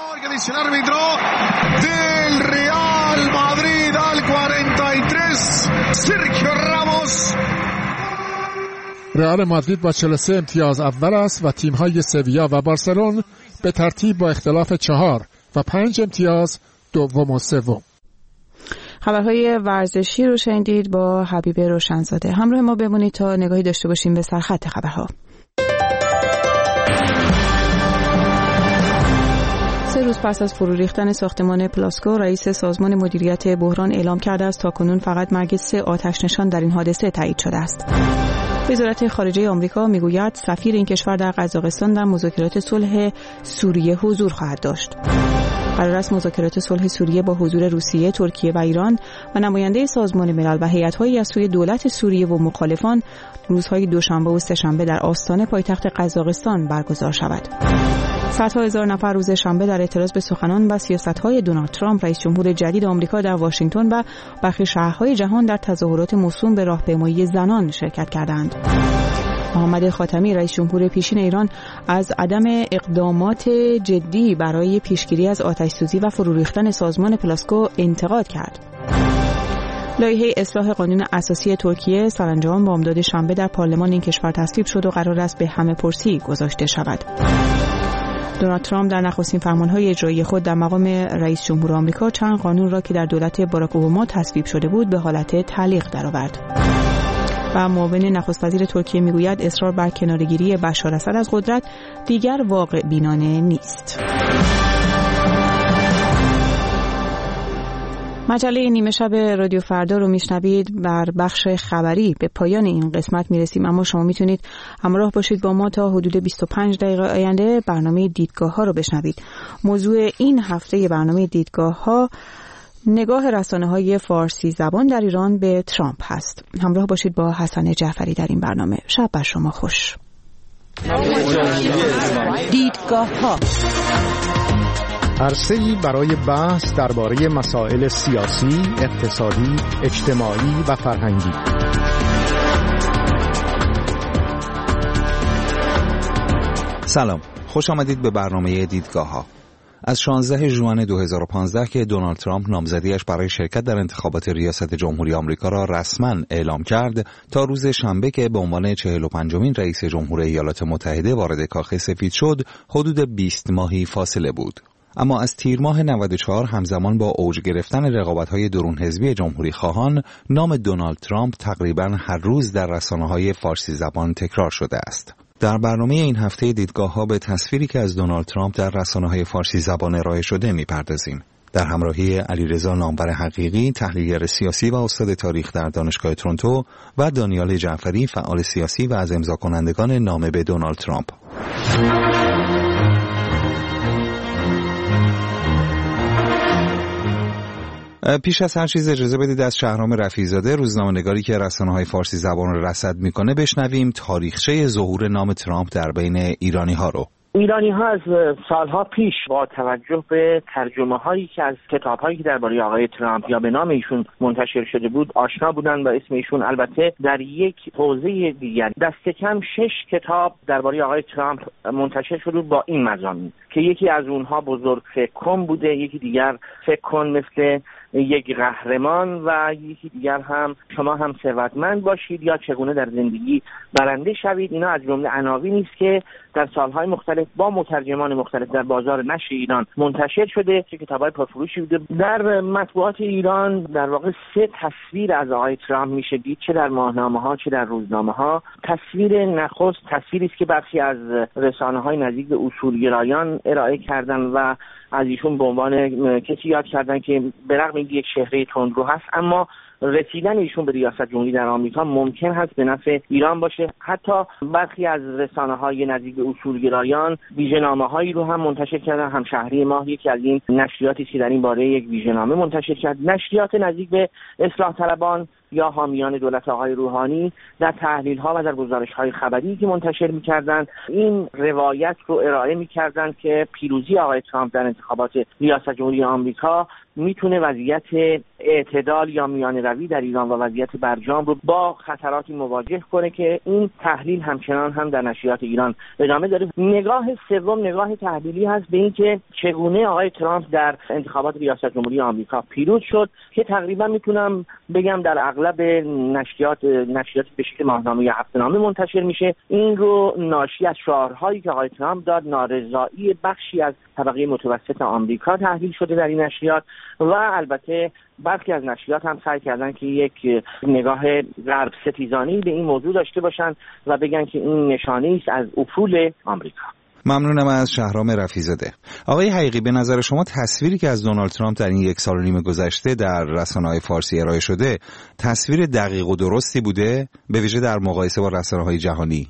رئال مادرید با چهل و سه امتیاز اول است و تیم‌های سویا و بارسلون به ترتیب با اختلاف چهار و پنج امتیاز دوم و سوم. خبرهای ورزشی رو شنیدید با حبیب روشنزاده. همراه ما بمونید تا نگاهی داشته باشیم به سرخط خبرها. سه روز پس از فرو ریختن ساختمان پلاسکو، رئیس سازمان مدیریت بحران اعلام کرده است تاکنون فقط مرگ سه آتش نشان در این حادثه تایید شده است. وزارت خارجه آمریکا میگوید سفیر این کشور در قزاقستان در مذاکرات صلح سوریه حضور خواهد داشت. قرار است مذاکرات صلح سوریه با حضور روسیه، ترکیه و ایران و نماینده سازمان ملل و هیئت‌هایی از سوی دولت سوریه و مخالفان روزهای دوشنبه و سه‌شنبه در آستان پایتخت قزاقستان برگزار شود. صدها هزار نفر روز شنبه در اعتراض به سخنان و سیاست‌های دونالد ترامپ رئیس جمهور جدید آمریکا در واشنگتن و برخی شهرهای جهان در تظاهرات موسوم به راهپیمایی زنان شرکت کردند. محمد خاتمی رئیس جمهور پیشین ایران از عدم اقدامات جدی برای پیشگیری از آتش‌سوزی و فرو ریختن سازمان پلاسکو انتقاد کرد. لایحه اصلاح قانون اساسی ترکیه سرانجام بامداد شنبه در پارلمان این کشور تصویب شد و قرار است به همه پرسی گذاشته شود. دونالد ترامپ در نخستین فرمان‌های اجرایی خود در مقام رئیس جمهور آمریکا چند قانون را که در دولت باراک اوباما تصویب شده بود به حالت تعلیق درآورد. و معاون نخست وزیر ترکیه میگوید اصرار بر کناره‌گیری بشار اسد از قدرت دیگر واقع بینانه نیست. مجله نیمه شب رادیو فردا رو میشنوید. بر بخش خبری به پایان این قسمت میرسیم، اما شما میتونید همراه باشید با ما تا حدود بیست و پنج دقیقه آینده برنامه دیدگاه ها رو بشنوید. موضوع این هفته برنامه دیدگاه ها نگاه رسانه‌های فارسی زبان در ایران به ترامپ هست. همراه باشید با حسن جعفری در این برنامه. شب بر شما خوش. دیدگاه ها عرصه‌ای برای بحث درباره مسائل سیاسی، اقتصادی، اجتماعی و فرهنگی. سلام، خوش آمدید به برنامه دیدگاه ها. از شانزده ژوئن دو هزار و پانزده که دونالد ترامپ نامزدیش برای شرکت در انتخابات ریاست جمهوری آمریکا را رسما اعلام کرد تا روز شنبه که به عنوان چهل و پنجمین رئیس جمهور ایالات متحده وارد کاخ سفید شد، حدود بیست ماهی فاصله بود. اما از تیر ماه نود و چهار همزمان با اوج گرفتن رقابت‌های درون حزبی جمهوری خواهان، نام دونالد ترامپ تقریباً هر روز در رسانه‌های فارسی زبان تکرار شده است. در برنامه این هفته دیدگاه ها به تصویری که از دونالد ترامپ در رسانه‌های فارسی زبان ارائه شده می‌پردازیم. در همراهی علیرضا نامور حقیقی، تحلیلگر سیاسی و استاد تاریخ در دانشگاه تورنتو، و دانیال جعفری، فعال سیاسی و از امضا کنندگان نامه به دونالد ترامپ. پیش از هر چیز اجازه بدید از شهرام رفیع‌زاده، روزنامه‌نگاری که رسانه‌های فارسی زبان را رصد می‌کنه، بشنویم تاریخچه ظهور نام ترامپ در بین ایرانی‌ها رو. ایرانی‌ها از سالها پیش با توجه به ترجمه‌هایی که از کتاب‌هایی که درباره آقای ترامپ یا به نام ایشون منتشر شده بود آشنا بودن و اسم ایشون البته در یک حوزه دیگر دست کم شش کتاب درباره آقای ترامپ منتشر شده بود با این مضامین که یکی از اونها بزرگ فکر کن بوده، یکی دیگر فکر کن مثل یک قهرمان و یکی دیگر هم شما هم ثروتمند باشید یا چگونه در زندگی برنده شوید. اینا از جمله عناوینی است که در سالهای مختلف با مترجمان مختلف در بازار نشر ایران منتشر شده، چه کتاب‌های پرفروشی بوده. در مطبوعات ایران در واقع سه تصویر از آقای ترامپ میشه دید، چه در ماهنامه‌ها چه در روزنامه‌ها. تصویر نخست تصویری است که برخی از رسانه‌های نزدیک به اصولگرایان ارائه کردن و از ایشون به عنوان کسی یاد کردن که به رغم اینکه یک چهره تندرو هست اما رسیدن ایشون به ریاست جمهوری در آمریکا ممکن هست به نفع ایران باشه. حتی برخی از رسانه‌های نزدیک به اصولگرایان ویژه‌نامه‌هایی رو هم منتشر کردن. همشهری ماه یکی از این نشریاتی که در این باره یک ویژه‌نامه منتشر کرد. نشریات نزدیک به اصلاح طلبان یا حامیان دولت آقای روحانی در تحلیل‌ها و در گزارش‌های خبری که منتشر می‌کردند این روایت رو ارائه می‌کردند که پیروزی آقای ترامپ در انتخابات ریاست جمهوری آمریکا میتونه وضعیت اعتدال یا میانه روی در ایران و وضعیت برجام رو با خطراتی مواجه کنه که این تحلیل همچنان هم در نشریات ایران ادامه داره. نگاه سوم نگاه تحلیلی هست به این که چگونه آقای ترامپ در انتخابات ریاست جمهوری آمریکا پیروز شد که تقریبا میتونم بگم در اغلب نشریات نشریات به شکل ماهنامه یا هفته‌نامه منتشر میشه. این رو ناشی از شعارهایی که آقای ترامپ داد، نارضایی بخشی از طبقه متوسط آمریکا تحلیل شده در این نشریات و البته برخی از نشریات هم سعی کردن که یک نگاه غرب ستیزانی به این موضوع داشته باشن و بگن که این نشانه است از افول آمریکا. ممنونم از شهرام رفیع‌زاده. آقای حقیقی، به نظر شما تصویری که از دونالد ترامپ در این یک سال و نیم گذشته در رسانه‌های فارسی ارائه شده تصویر دقیق و درستی بوده، به ویژه در مقایسه با رسانه‌های جهانی؟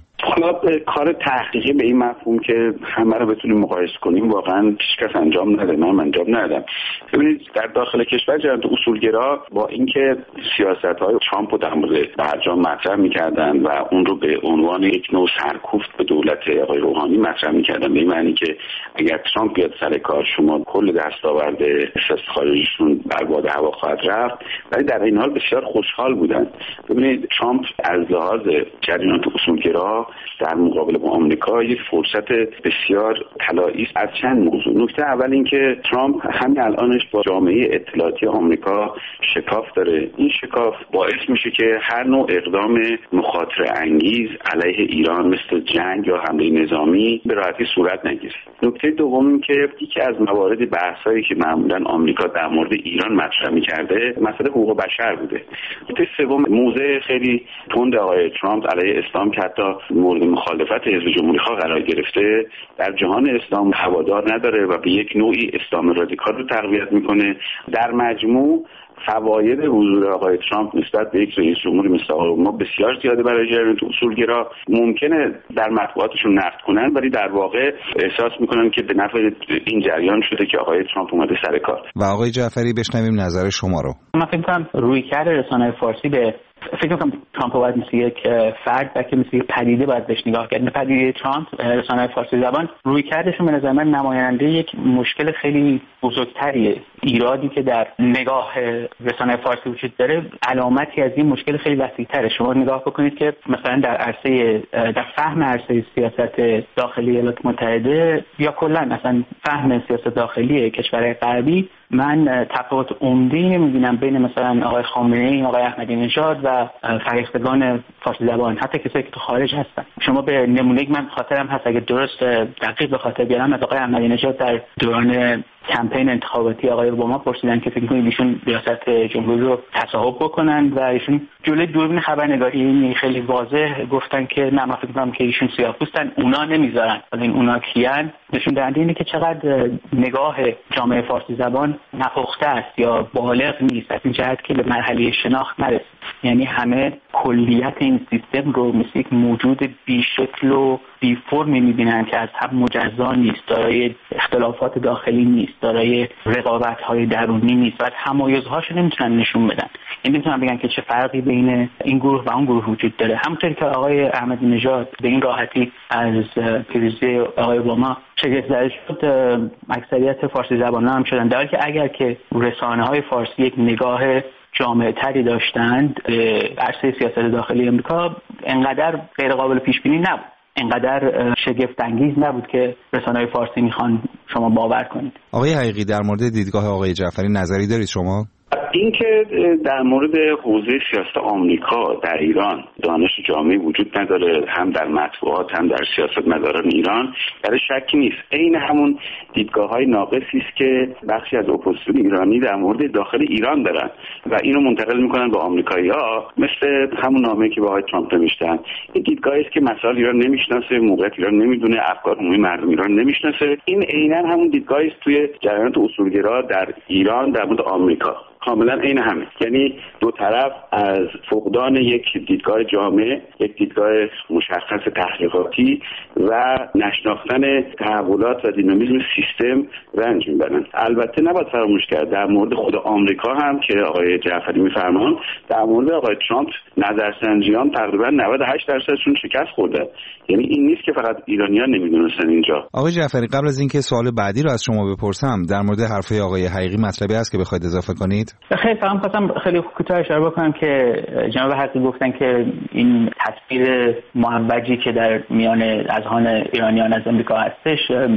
حالا کار تحقیقی به این مفهوم که همه رو بتونیم مقایسه کنیم واقعا هیچکس انجام نده، من انجام ندادم. ببینید در داخل کشور جناح اصولگرا با اینکه سیاست‌های ترامپ رو در مورد برجام مطرح می‌کردن و اون رو به عنوان یک نوع سرکوفت به دولت آقای روحانی مطرح می‌کردن، به این معنی که اگر ترامپ بیاد سر کار شما کل دستاورد سیاست خارجیشون بر باد هوا خواهد رفت، ولی در این حال بسیار خوشحال بودن. ببینید ترامپ از لحاظ جریانات اصولگرا در مقابله با آمریکا یک فرصت بسیار طلایی است از چند موضوع. نکته اول این که ترامپ همین الانش با جامعه اطلاعاتی آمریکا شکاف داره. این شکاف باعث میشه که هر نوع اقدام مخاطره انگیز علیه ایران مثل جنگ یا حمله نظامی به راحتی صورت نگیره. نکته دوم این که یکی از موارد بحثایی که معمولا آمریکا در مورد ایران مطرح می‌کرده مسئله حقوق بشر بوده. نکته سوم موضع خیلی تند آقای ترامپ علیه اسلام که حتی مورد مخالفت حزب جمهوری‌خواه قرار گرفته در جهان اسلام هوادار نداره و به یک نوعی اسلام رادیکال رو تقویت میکنه. در مجموع فواید حضور آقای ترامپ نسبت به یک رئیس جمهوری مثل آقای اوباما بسیار زیاده برای جریانات اصولگرا. ممکنه در مطبوعاتشون نقد کنن ولی در واقع احساس میکنن که به نفع این جریان شده که آقای ترامپ اومده سر کار. و آقای جعفری بشنویم نظر شما رو. من فکر کنم رویکرد رسانه‌های فارسی به فکر کنم ترامپ باید مثل یک فرد بلکه مثل یک پدیده باید بهش نگاه کرد. پدیده ترامپ رسانه‌های فارسی زبان روی کردشون به نظر من نماینده یک مشکل خیلی بزرگتریه. ایرادی که در نگاه رسانه‌های فارسی وجود داره علامتی از این مشکل خیلی وسیع‌تره. شما نگاه بکنید که مثلا در عرصه در فهم عرصه سیاست داخلی ایالات متحده یا کلا مثلا فهم سیاست داخلی کشورهای غربی من تفاوت عمده‌ای نمی‌بینم بین مثلا آقای خامنه‌ای، آقای احمدی نژاد و فرهیختگان فارسی زبان، حتی کسایی که تو خارج هستن. شما به نمونه من خاطرم هست اگه درست دقیق به خاطر بیارم از آقای احمدی نژاد در دوران کمپین انتخاباتی آقای اوباما پرسیدن که فکر می‌کنید ایشون ریاست جمهوری رو تصاحب بکنن و ایشون جلوی دوربین خبرنگاری خیلی واضح گفتن که نه، من فکر می‌کنم که ایشون سیاه‌پوستن، اونا نمیذارن. ولی این اونا کیان؟ نشون دهنده اینه که چقدر نگاه جامعه فارسی زبان نپخته است یا بالغ نیست از این جهت که به مرحله شناخت نرسید. یعنی همه کلیت این سیستم رو مثل یک موجود بی‌شکل و بی فرمی می‌بینن که از هم مجزا نیست، دارای اختلافات داخلی نیست، دارای رقابت‌های درونی نیست و تمایزهاشو نمیتونن نشون بدن. یعنی نمیتونن بگن که چه فرقی بین این گروه و اون گروه وجود داره. همونطوری که آقای احمدی نژاد به این راحتی از پیروزی آقای اوباما شگفت زده شد، اکثریت فارسی زبانان هم شدن، در حالی که اگر که رسانه‌های فارسی یک نگاه جامعه تری داشتند به عرصه سیاست داخلی آمریکا، انقدر غیر قابل پیش بینی نبود، انقدر شگفت انگیز نبود که رسانه‌های فارسی میخوان شما باور کنید. آقای حقیقی در مورد دیدگاه آقای جعفری نظری دارید شما؟ این که در مورد حوزه سیاست آمریکا در ایران دانش جامعی وجود نداره، هم در مطبوعات هم در سیاستمداران ایران، در شکی نیست. عین همون دیدگاه‌های ناقصی است که بخشی از اپوزیسیون ایرانی در مورد داخل ایران دارن و اینو منتقل میکنن به آمریکایی‌ها، مثل همون نامه‌ای که به آقای ترامپ نوشتن. این دیدگاهی است که مسائل ایران نمیشناسه، موقعیت ایران نمیدونه، افکار عمومی مردم ایران نمیشناسه. این عیناً همون دیدگاهی است توی جریانات اصولگرا در ایران در مورد آمریکا. کاملا عین همه، یعنی دو طرف از فقدان یک دیدگاه جامع، یک دیدگاه مشخص تحقیقاتی و نشناختن تحولات و دینامیسم سیستم رنج میبرن. البته نباید فراموش کرد در مورد خود آمریکا هم که آقای جعفری میفرمان، در مورد آقای ترامپ نظرسنجیان تقریبا نود و هشت درصدشون شکست خورده. یعنی این نیست که فقط ایرانیان نمیدونستن اینجا. آقای جعفری قبل از اینکه سوال بعدی رو از شما بپرسم، در مورد حرفای آقای حقیقی مطلبی هست که بخواید اضافه کنید؟ خیلی فهم خواستم خیلی کوتاه اشاره بکنم که جناب حقیقی گفتن که این تصویر معوجی که در میان اذهان ایرانیان از امریکا هستش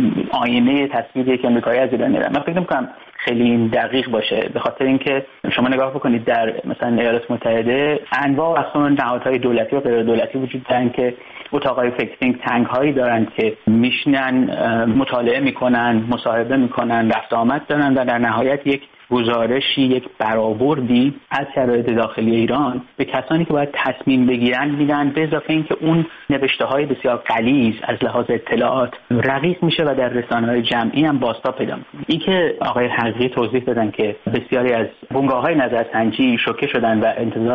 آینه تصویری که امریکایی از ایران دارن. من فکر می‌کنم خیلی این دقیق باشه، به خاطر اینکه شما نگاه بکنید در مثلا ایالات متحده انواع اقسام نهادهای دولتی و غیر دولتی وجود دارن که اتاقای فکر تینک تنک هایی دارن که میشنن، مطالعه میکنن، مصاحبه میکنن، رفت آمد دارن و در نهایت یک گزارشی، یک برآوردی از شرایط داخلی ایران به کسانی که باید تصمیم بگیرن میدن، به اضافه اینکه اون نوشته‌های بسیار غلیظ از لحاظ اطلاعات رقیق میشه و در رسانه‌های جمعی هم بازتاب پیدا می‌کنه. این که آقای حقیقی توضیح دادن که بسیاری از بنگاه‌های نظرسنجی شوکه شدن و انتظار این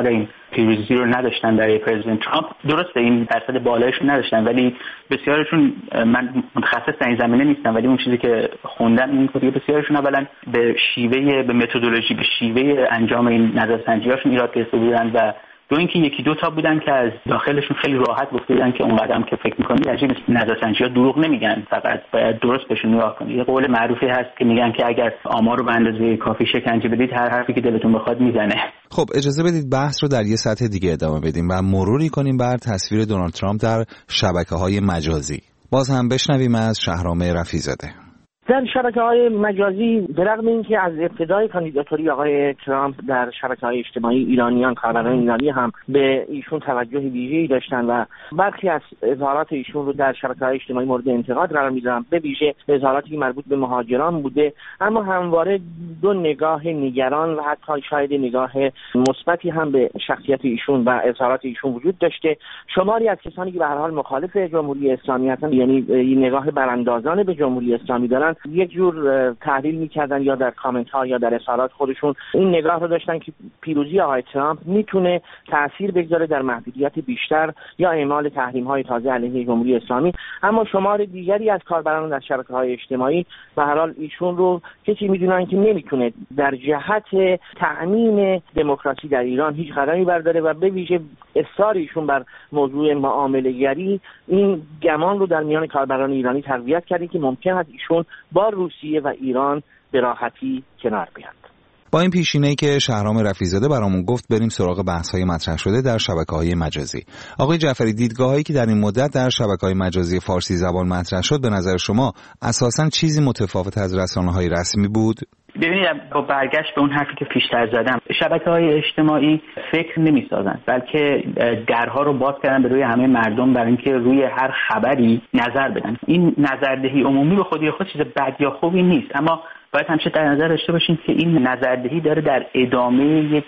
پیروزی رو نداشتن برای پرزیدنت ترامپ. درسته این درصد بالایشون نداشتن، ولی بسیارشون، من متخصص در این زمینه نیستم ولی اون چیزی که خوندم این بود که بسیارشون اولا به شیوه به متدولوژی به شیوه انجام این نظرسنجی‌هاشون ایراد گرفته بودن و دو اینکه یکی دو تا بودن که از داخلشون خیلی راحت گفته بودن که اون قدم که فکر می‌کنید عجیبه، نظرسنجی‌ها دروغ نمیگن، فقط باید درست بهشون نگاه کنید. یه قول معروفی هست که میگن که اگر آمار رو به اندازه کافی شکنجه بدید هر حرفی که دلتون بخواد میزنه. خب اجازه بدید بحث رو در یه سطح دیگه ادامه بدیم و مروری کنیم بر تصویر دونالد ترامپ در شبکه‌های مجازی. باز هم بشنویم از شهرام رفیع‌زاده. در شبکه‌های مجازی به رغم اینکه از ابتدای کاندیداتوری آقای ترامپ در شبکه‌های اجتماعی ایرانیان، کاربران ایرانی هم به ایشون توجه ویژه‌ای داشتن و برخی از اظهارات ایشون رو در شبکه‌های اجتماعی مورد انتقاد قرار می‌دادن، به ویژه اظهاراتی مربوط به مهاجران بوده، اما همواره دو نگاه نگران و حتی شاید نگاه مثبتی هم به شخصیت ایشون و اظهارات ایشون وجود داشته. شماری از کسانی که به هر حال مخالف جمهوری اسلامی هستند، یعنی این نگاه براندازانه به جمهوری اسلامی دارن، یک جور تحلیل می‌کردن یا در کامنت ها یا در اظهارات خودشون این نگاه رو داشتن که پیروزی آقای ترامپ میتونه تأثیر بگذاره در محدودیت بیشتر یا اعمال تحریم‌های تازه علیه جمهوری اسلامی. اما شمار دیگری از کاربران در شبکه‌های اجتماعی به هر حال ایشون رو کسی میدونن که نمیتونه در جهت تأمین دموکراسی در ایران هیچ قدمی برداره و به ویژه اصرار ایشون بر موضوع معامله‌گری این گمان رو در میان کاربران ایرانی تقویت کرده که ممکن است ایشون با روسیه و ایران به راحتی کنار بیاد. با این پیشینه‌ای که شهرام رفیع‌زاده برامون گفت بریم سراغ بحث‌های مطرح شده در شبکه‌های مجازی. آقای جعفری، دیدگاه‌هایی که در این مدت در شبکه‌های مجازی فارسی زبان مطرح شد به نظر شما اساساً چیزی متفاوت از رسانه‌های رسمی بود؟ ببینید، با برگشت به اون حرفی که پیشتر زدم، شبکه‌های اجتماعی فکر نمی‌سازن، بلکه درها رو باز کردن به روی همه مردم برای اینکه روی هر خبری نظر بدن. این نظردهی عمومی به خودی خود چیز بد یا خوبی نیست، اما باید همیشه در نظر داشته باشین که این نظردهی داره در ادامه یک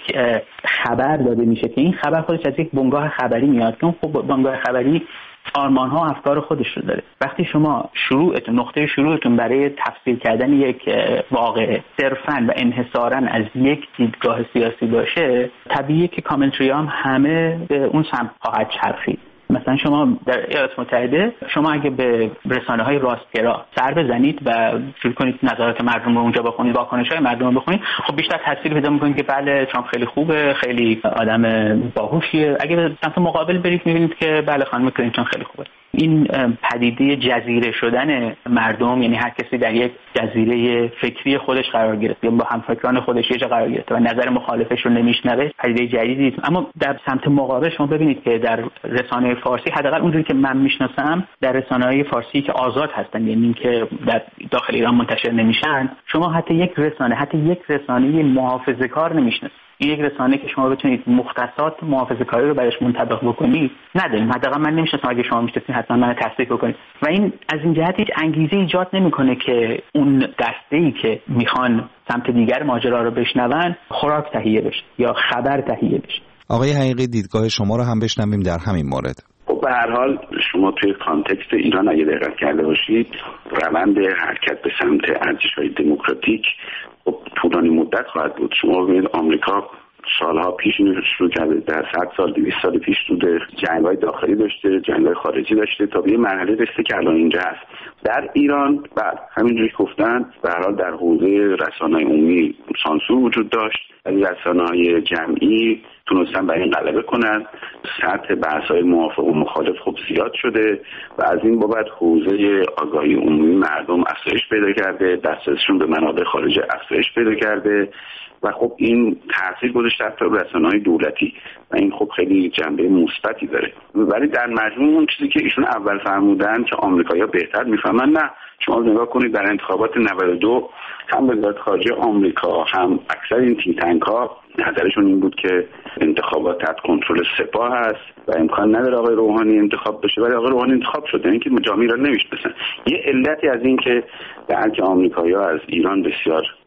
خبر داده میشه که این خبر خودش از یک بنگاه خبری میاد که اون خب بنگاه خبری آرمان‌ها و افکار خودش رو داره. وقتی شما شروعتون نقطه شروعتون برای تفسیر کردن یک واقعه صرفاً و انحصاراً از یک دیدگاه سیاسی باشه، طبیعیه که کامنتری هم همه به اون سمت خواهد چرخید. مثلا شما در ایالات متحده شما اگه به رسانه‌های راستگرا سر بزنید و شروع کنید نظرات مردم رو اونجا بخونید، واکنش‌های مردم رو بخونید، خب بیشتر تاثیر پیدا می‌کنه که بله ترامپ خیلی خوبه، خیلی آدم باهوشیه. اگه به سمت مقابل برید می‌بینید که بله خانم کلینتون خیلی خوبه. این پدیده جزیره شدن مردم، یعنی هر کسی در یک جزیره فکری خودش قرار گرفته یا با همفکران خودش یه جا قرار گرفته و نظر مخالفش رو نمیشنوه، پدیده جدیدی است. اما در سمت مقابل شما ببینید که در رسانه فارسی، حداقل اونجوری که من میشناسم، در رسانه‌های فارسی که آزاد هستن، یعنی که در داخل ایران منتشر نمیشن، شما حتی یک رسانه حتی یک رسانه محافظه‌کار نمیشناسید. یک رسانه که شما بتونید مختصات محافظه‌کاری رو برایش منطبق بکنید نداریم. حداقل من نمی‌شناسم، اگه شما می‌شناسید حتما منو تصدیق بکنید. و این از این جهت هیچ انگیزه ایجاد نمی‌کنه که اون دسته‌ای که میخوان سمت دیگر ماجرا رو بشنون خوراک تهیه بشه یا خبر تهیه بشه. آقای حقیقی، دیدگاه شما رو هم بشنویم در همین مورد. به هر حال شما توی کانتکست ایران اگه دقت کرده باشید، روند حرکت به سمت ارزش‌های دموکراتیک خب طولانی مدت خواهد بود. شما ببینید آمریکا سالها پیش اینو شروع کرده، در صد سال دویست سال پیش بوده، جنگ‌های داخلی داشته، جنگ‌های خارجی داشته، تا به یه مرحله رسیده که الان اینجا هست. در ایران بعد همینجوری گفتن به هر حال در حوزه رسانه‌های عمومی سانسور وجود داشت، ولی رسانه‌های جمعی تونستن بر این غلبه کنن. سطح بحث‌های موافق و مخالف خب زیاد شده و از این بابت حوزه آگاهی عمومی مردم افزایش پیدا کرده، دسترسیشون به منابع خارجی افزایش پیدا کرده و خب این تاثیر گذاشته حتی رسانه‌های دولتی و این خب خیلی جنبه مثبتی داره. ولی در مجموع اون چیزی که ایشون اول فرمودن که آمریکایی‌ها بهتر میفهمن، نه، شما نگاه کنید در انتخابات نود و دو هم وزارت خارجه آمریکا هم اکثر این تیم تنک‌ها نظرشون این بود که انتخابات تحت کنترل سپاه هست و امکان نداره آقای روحانی انتخاب بشه، ولی آقای روحانی انتخاب شده. این که جامعه را نمیشناسن. یه علتی از این که درک آمریکایی‌ها از ایران بسیار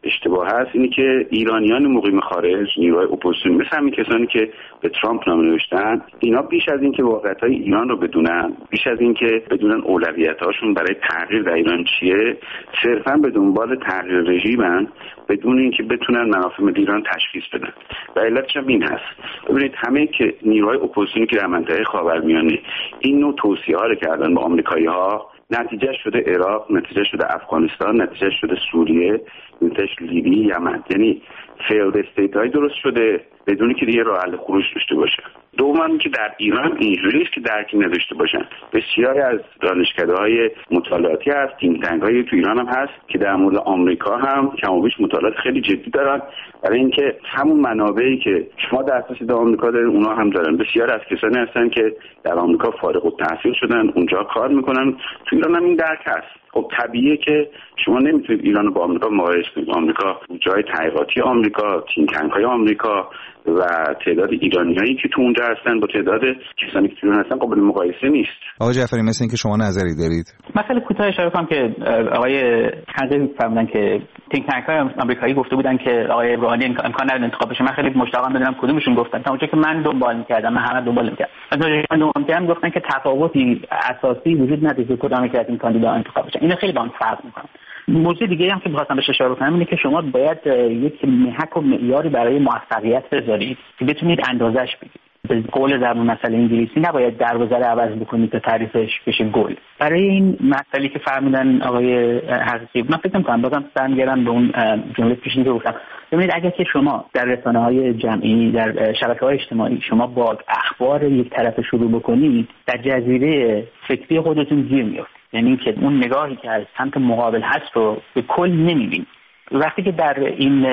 اشتباه هست اینه که ایرانیان مقیم خارج، نیروهای اپوزیسیون مثل همین کسانی که به ترامپ نامه نوشتن، اینا بیش از این که واقعیت‌های ایران رو بدونن، بیش از این که بدونن اولویت‌هاشون برای تغییر در ایران چیه، صرفاً به دنبال تغییر رژیمن بدون اینکه بتونن منافع ملی ایران تشخیص بدن. و علتش هم این هست. ببینید همه که نیروهای اپوزیسیونی که در منطقه خاورمیانه این نوع توصیه‌ها رو کردن به آمریکایی‌ها، نتیجه شده عراق، نتیجه شده افغانستان، نتیجه شده سوریه، نتیجه لیبی، یمن. یعنی فیلد استیت های درست شده بدون که دیگه راه حل خروج داشته باشه. دوم که در ایران اینجوری نیست که درکی نداشته باشن. بسیاری از دانشکده‌های مطالعاتی هست، تیم تنگ‌های تو ایران هم هست که در مورد آمریکا هم کم و بیش مطالعات خیلی جدی دارن، برای اینکه همون منابعی که شما دسترسی به آمریکا دارین اونها هم دارن. بسیاری از کسانی هستن که در آمریکا فارغ التحصیل شدن، اونجا کار میکنن. تو ایران هم این درک هست. خب طبیعیه که شما نمیتونید ایران رو با آمریکا مقایسه کنید. آمریکا جای تحقیقاتی آمریکا، تیم تنگ‌های آمریکا و تعداد ایرانیایی که تو اونجا هستن با تعداد کسانی که تو ایران هستن قابل مقایسه نیست. آقای جعفری مثل اینکه شما نظری دارید. مثلا کوتاه اشاره کنم که آقای حقیقی فرمودن که تینک تنک‌های آمریکایی گفته بودن که آقای روحانی امکان نداره انتخاب بشه. من خیلی مشتاقم بدونم کدومشون گفتن. تا اونجا که من دنبال می‌کردم، من همه دنبال می‌کردم. از اونجا که من دنبال می‌کردم گفتن که تفاوتی اساسی وجود نداره که کدام یک از این کاندیداها انتخاب بشه. اینا خیلی با هم فرق می‌کنه. موضوع دیگه هم که می‌خواستم بهش اشاره کنم اینه که شما باید یک محک و معیاری برای موفقیت بذارید که بتونید اندازش بگیرید. به قول زبان مسئله انگلیسی نباید دروازه رو عوض بکنید تا تعریفش بشه گل. برای این مسئله که فرمودن آقای حقیقی، من فکر می‌کنم بازم برمیگردم به اون جمله پیشین که گفتم. ببینید اگر که شما در رسانه‌های جمعی، در شبکه‌های اجتماعی شما با اخبار یک طرف شروع بکنید، در جزیره فکری خودتون گیر میافتید. یعنی که اون نگاهی که از سمت مقابل هست رو به کل نمی‌بینید. وقتی که در این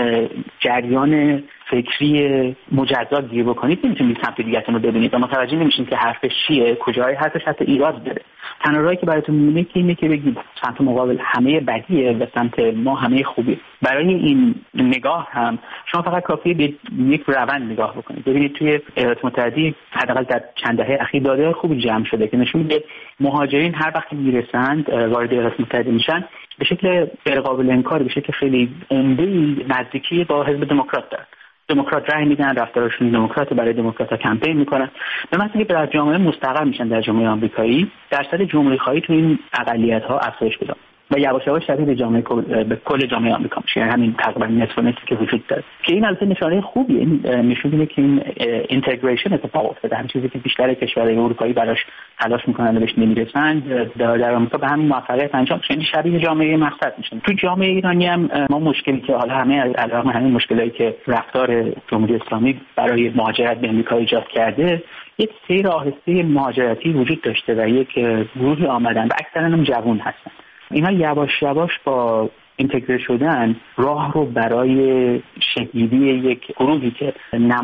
جریان فکری مجزا گیر بکنید نمیتونید سمت دیگه‌تون رو ببینید و متوجه نمیشین که حرفش چیه، کجای حرفش حتی ایراد داره. تنها راهی که براتون میمونه که اینه که بگید سمت مقابل همه بدیه و سمت ما همه خوبه. برای این نگاه هم شما فقط کافیه به یک روند نگاه بکنید. ببینید توی ایالات متحده حداقل در چند دهه اخیر داده خوبی جمع شده که نشون میده مهاجرین هر وقت میرسند وارد ایالات متحده میشن به شکل غیر قابل انکار، به شکل خیلی عمده‌ای نزدیکی با حزب دموکرات دارن. دموکرات رای میدن، رفتارشون دموکرات، برای دموکرات کمپین میکنن. به معنی که در جامعه مستقر میشن، در جامعه آمریکایی درصد جمهوری خواهی تو این اقلیت‌ها افزایش پیدا و یواش یواش تبدیل جامعه به کل جامعه آمریکا میشه. یعنی همین تقریبا نصف نصفی که وجود داره که این البته نشانه خوبیه. این نشون میده که این اینتگریشن اتفاق افتاده. همین چیزی که بیشتر کشورهای اروپایی براش تلاش میکنن و بهش نمیرسن در, در آمریکا به همین موفقیت انجام میشه. یعنی شبیه جامعه مقصد میشن. تو جامعه ایرانی هم ما مشکلی که حالا همه علاوه همین مشکلاتی که رفتار جمهوری اسلامی برای مهاجرت به آمریکا ایجاد کرده، یک سیر آهسته مهاجرتی وجود داشته و یک گروهی آمدن و اکثرا هم جوان هستن. اینا یواش یواش با اینتگره شدن راه رو برای شکل‌گیری یک گروهی که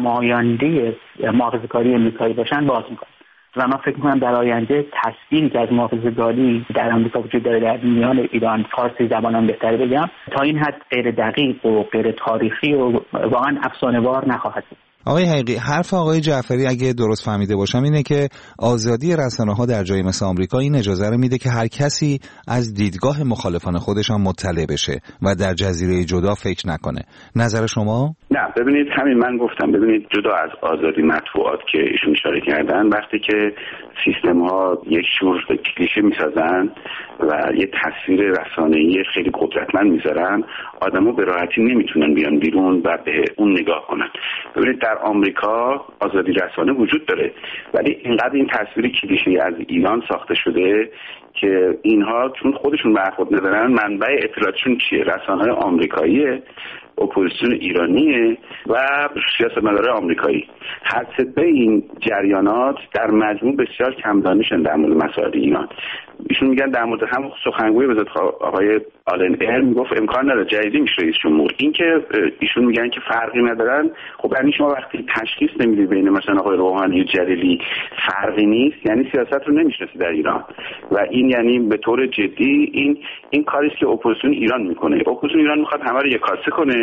نماینده محافظه‌کاری آمریکایی باشن باز می‌کنن و من فکر می‌کنم در آینده تصویری که از محافظه‌کاری در آمریکا وجود داره در میان ایران، فارسی زبانان بهتر بگم، تا این حد غیر دقیق و غیر تاریخی و واقعا افسانه‌وار نخواهد بود. آقای حقیقی، حرف آقای جعفری اگه درست فهمیده باشم اینه که آزادی رسانه‌ها در جای مثل آمریکا این اجازه رو میده که هر کسی از دیدگاه مخالفان خودش هم مطلع بشه و در جزیره جدا فکر نکنه. نظر شما؟ نه، ببینید همین من گفتم، ببینید جدا از آزادی مطبوعات که ایشون اشاره کردن، وقتی که سیستم ها یک شور کلیشه میسازن و یه تصویر رسانه‌ای خیلی قدرتمند میذارن، آدما به راحتی نمیتونن بیان بیرون و به اون نگاه کنن. ببینید در آمریکا آزادی رسانه وجود داره، ولی اینقدر این تصویر کلیشه‌ای از ایران ساخته شده که اینها چون خودشون برخورد ندارن، منبع اطلاعاتشون چیه؟ رسانه‌های آمریکاییه، اپوزیسیون ایرانیه و سیاستمدارای آمریکایی. هر سه این جریانات در مجموع بسیار کم دانشن در مورد مسائل ایران. ایشون میگن در مورد هم سخنگوی وزارت آقای آلن ایر میگفت امکان نداره جدیدی میشه رئیس جمهور. این که ایشون میگن که فرقی ندارن، خب یعنی شما وقتی تشخیص نمیدید بین مثلا آقای روحانی و جلیلی فرقی نیست، یعنی سیاست رو نمیشناسی در ایران و این یعنی به طور جدی این این کاریه که اپوزیسیون ایران میکنه. اپوزیسیون ایران میخواد همه رو یکاسه کنه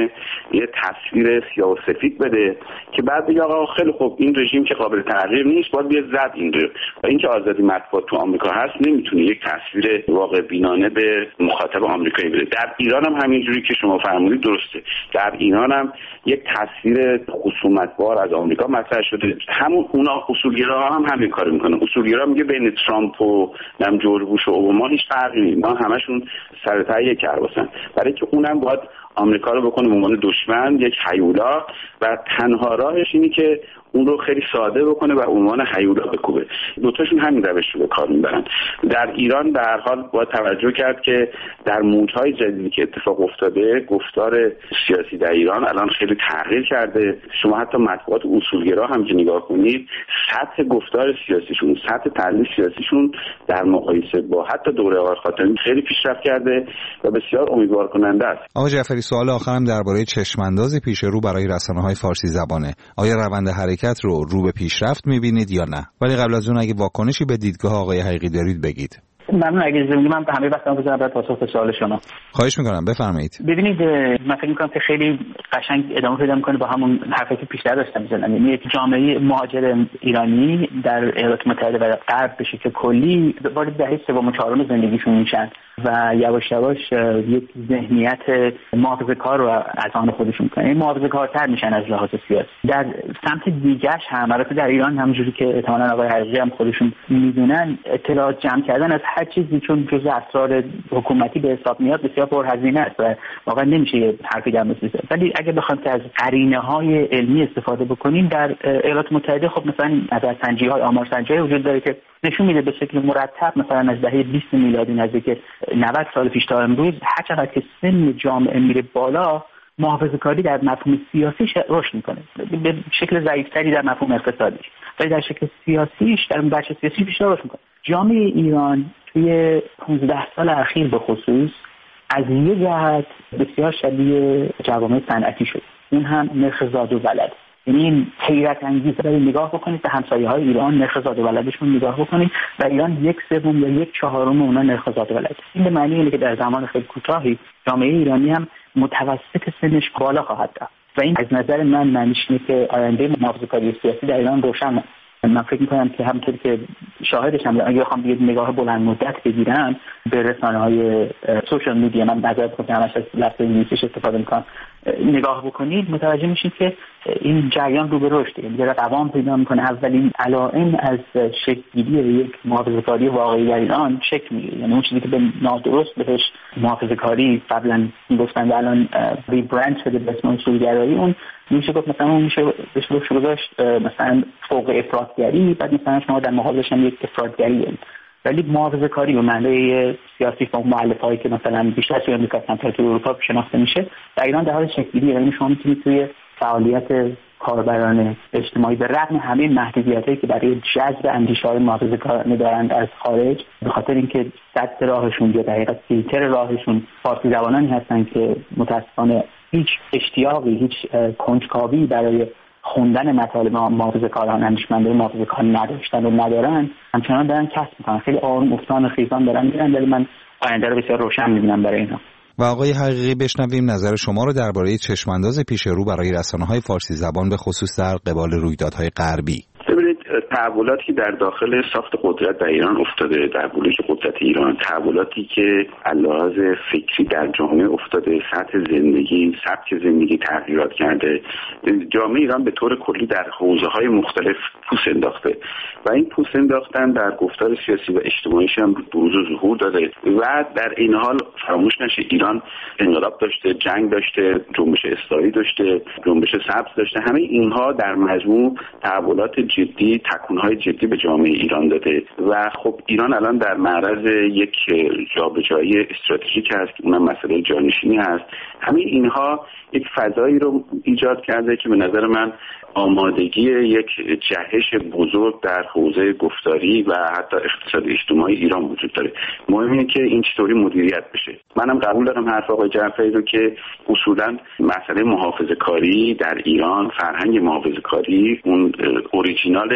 بتونه یه تصویر سیاه و سفید بده که بعد بگه آقا خیلی خوب این رژیم که قابل تغییر نیست، باید بیاد زد این رو. و اینکه آزادی مطبوعات تو آمریکا هست نمیتونه یک تصویر واقع بینانه به مخاطب آمریکایی بده. در ایران هم همینجوری که شما فرمودید درسته. در ایران هم یک تصویر خصومت‌بار از آمریکا مطرح شده. همون اونا اصولگراها هم همین کارو میکنن. اصولگرا میگه بین ترامپ و نم جورج بوش و اوباما هیچ فرقی نیست. ما همشون سر تا یک کرباسن. برای که اونم باید آمریکا رو بکنه به عنوان دشمن، یک هیولا، و تنها راهش اینه که اون رو خیلی ساده بکنه و عنوان هیولا بکوبه. دوتاشون همین روش رو به کار میبرن. در ایران به هر حال باید توجه کرد که در موجهای جدیدی که اتفاق افتاده، گفتار سیاسی در ایران الان خیلی تغییر کرده. شما حتی مطبوعات اصولگرا هم که نگاه کنید، سطح گفتار سیاسیشون، سطح تحلیل سیاسیشون در مقایسه با حتی دوره آقای خاتمی خیلی پیشرفت کرده و بسیار امیدوار کننده است. آقای جعفری، سوال آخرم درباره چشم‌انداز پیش رو برای رسانه‌های فارسی زبانه. آیا روند حرکت رو رو به پیشرفت می‌بینید یا نه؟ ولی قبل از اون اگه واکنشی به دیدگاه آقای حقیقی دارید بگید. ممنون. اگه اجازه بدید من به همه وقتم بذارم برای پاسخ به سوال شما. خواهش می‌کنم، بفرمایید. ببینید من فکر می‌کنم که خیلی قشنگ ادامه پیدا می‌کنه با همون حرفی که پیشتر داشتم می‌زدم. یعنی یک جامعه مهاجر ایرانی در ایالات متحده و غرب به شکل کلی وارد دهه سوم و چهارم زندگیشون میشن و یواش یواش یک ذهنیت محافظه‌کار رو از آن خودشون می‌کنن. این محافظه‌کارتر میشن از لحاظ سیاسی. در سمت دیگه‌اش هم البته در ایران همونجوری که احتمالاً آقای حقیقی هم خودشون می‌دونن، اطلاعات جمع کردن از هر چیزی چون جزء اسرار حکومتی به حساب میاد بسیار پرهزینه است و واقعا نمیشه یه حرفی در موردش زد. ولی اگه بخوایم که از قرینه‌های علمی استفاده بکنیم، در ایالات متحده خب مثلا نظرسنجی‌های آمارسنجی‌های وجود داره که نشون میده به شکل مرتب مثلا از دهه بیست میلادی نزدیک نود سال پیش تا امروز هر چقدر که سن جامعه میره بالا، محافظه‌کاری در مفهوم سیاسیش رشد میکنه، به شکل ضعیف‌تری در مفهوم اقتصادیش، ولی در شکل سیاسیش در بخش سیاسی بیشتر رشد میکنه. جامعه ایران توی پانزده سال اخیر به خصوص از یه جهت بسیار شبیه جوامع صنعتی شد، اون هم نرخ زاد و ولد. یعنی این حیرت انگیزه. برای نگاه بکنید به همسایه‌های ایران، نرخ زاد و ولدشون نگاه بکنید و ایران یک سوم یا یک چهارم اونا نرخ زاد و ولد. این به معنی اینه که در زمان خیلی کوتاهی جامعه ایرانی هم متوسط سنش بالا خواهد رفت و این از نظر من معنیش اینه که آینده محافظه‌کاری سیاسی در ایران روشن. من فکر می‌کنم که همونطوری که شاهدشم، اگه بخوام یه نگاه بلند مدت بگیرم به رسانه‌های سوشال میدیا، من معذرت می‌خوام همش از لفظ انگلیسیش استفاده می‌کنم، نگاه بکنید متوجه میشید که این جریان رو به رشد داره، دوام پیدا می‌کنه. اولین علائم از شکل‌گیری یک محافظه‌کاری واقعی در ایران شکل می‌گیره. یعنی اون چیزی که به نادرست بهش محافظه‌کاری قبلا می‌گفتن الان ریبرند شده به اسم اصولگرایی، اون میشه گفت مثلا اون میشه بهش گذاشت مثلا فوق افراطگری، بعد مثلا شما در مقابلش هم یک افراطگری دارید. ولی محافظه‌کاری به معنای سیاسی با مؤلفه‌ای که مثلا بیشتر توی آمریکا تا توی اروپا شناخته میشه، در ایران در حال شکل‌گیری. یعنی شما میتونید توی فعالیت کاربران اجتماعی به رغم همه محدودیتایی که برای جذب اندیشه‌های محافظه‌کارانه دارند از خارج، به خاطر اینکه سد راهشون یا در حقیقت فیلتر راهشون فارسی زبانانی هستن که متأسفانه هیچ اشتیاقی، هیچ کنجکاوی برای خوندن مطالب محافظه‌کاران، اندیشمندان محافظه‌کار نداشتن و ندارن، همچنان دارن کسب می‌کنن. خیلی آروم افتان و خیزان دارن میرن، ولی من آینده رو بسیار روشن می‌بینم برای اینا. و آقای حقیقی بشنویم نظر شما رو درباره چشم‌انداز پیش رو برای رسانه‌های فارسی زبان به خصوص در قبال رویدادهای غربی. ببینید تحولاتی در داخل ساخت قدرت در ایران افتاده، در بلوک قدرت ایران، تحولاتی که علاوه فکری در جامعه افتاده، سطح زندگی، سبک زندگی تغییرات کرده. جامعه ایران به طور کلی در حوزه‌های مختلف پوست انداخته و این پوست انداختن در گفتار سیاسی و اجتماعیش هم بروز و ظهور داده و در این حال فراموش نشه ایران انقلاب داشته، جنگ داشته، جنبش اصلاحی داشته، جنبش سبز داشته. همه اینها در مجموع تحولات جدی، تکون‌های جدی به جامعه ایران داده و خب ایران الان در معرض یک جابجایی استراتژیک هست، اونم مسئله جانشینی هست. همه اینها یک فضایی رو ایجاد کرده که به نظر من آمادگی یک جهش بزرگ در حوزه گفتاری و حتی اقتصاد اجتماعی ایران وجود داره. مهم اینه که این چطوری مدیریت بشه. منم قبول دارم حرف آقای جعفری رو که اصولا مسئله محافظه‌کاری در ایران، فرهنگ محافظه‌کاری اون اوریجینالش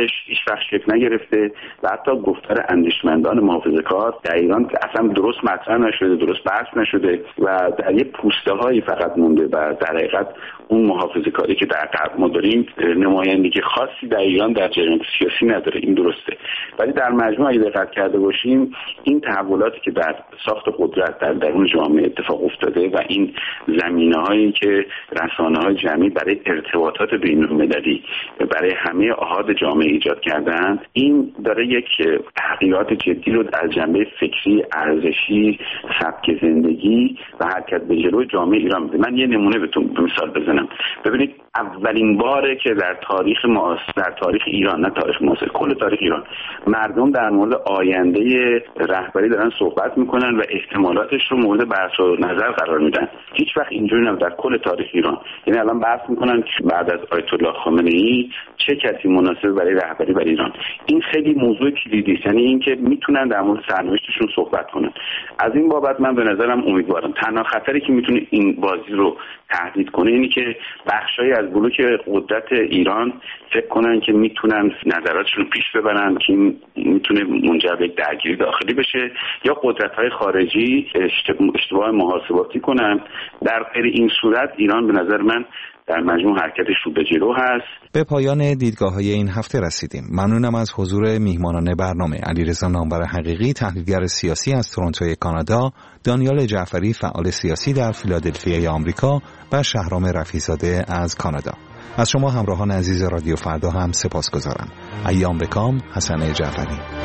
هیچ وقت شکل نگرفته و حتی گفتار اندیشمندان محافظه‌کار در ایران اصلا درست مطرح نشده، درست بحث نشده و در یه پوسته هایی فقط مونده و در حقیقت اون محافظه‌کاری که در غرب ما داریم نمایندگی خاصی در ایران در جریان سیاسی نداره. این درسته، ولی در مجموع اگه دقت کرده باشیم این تحولاتی که در ساخت قدرت در درون جامعه اتفاق افتاده و این زمینه‌هایی که رسانه‌های جمعی برای ارتباطات بین‌المللی برای همه احاد جامعه ایجاد کردن، این داره یک تغییرات جدی رو از جنبه فکری، ارزشی، سبک زندگی و حرکت به جلو جامعه ایران میده. من یه نمونه بهتون مثال بزنم. ببینید اولین باره که در تاریخ معاصر، در تاریخ ایران، نه تاریخ معاصر، کل تاریخ ایران، مردم در مورد آینده رهبری دارن صحبت میکنن و احتمالاتش رو مورد بحث و نظر قرار میدن. هیچ وقت اینجوری نبود در کل تاریخ ایران. یعنی الان بحث میکنن بعد از آیت الله خامنه‌ای چه کسی مناسب برای رهبری برای ایران. این خیلی موضوع کلیدی است، یعنی اینکه میتونن در مورد سرنوشتشون صحبت کنن. از این بابت من به نظرم امیدوارم تنها خطری که میتونه این بازی رو تهدید کنه اینی که بخشای از بلوک قدرت ایران فکر کنن که میتونن نظراتشون رو پیش ببرن که میتونه منجر به درگیری داخلی بشه یا قدرت‌های خارجی اشتباه محاسباتی کنن. در غیر این صورت ایران به نظر من در مجموع حرکتش رو به جلو هست. به پایان دیدگاه‌های این هفته رسیدیم. ممنونم از حضور میهمانان برنامه: علیرضا نامور حقیقی، تحلیلگر سیاسی از تورنتو کانادا، دانیال جعفری، فعال سیاسی در فیلادلفیای آمریکا و شهرام رفیع‌زاده از کانادا. از شما همراهان عزیز رادیو فردا هم سپاسگزارم. ایام بکام. حسن جعفری.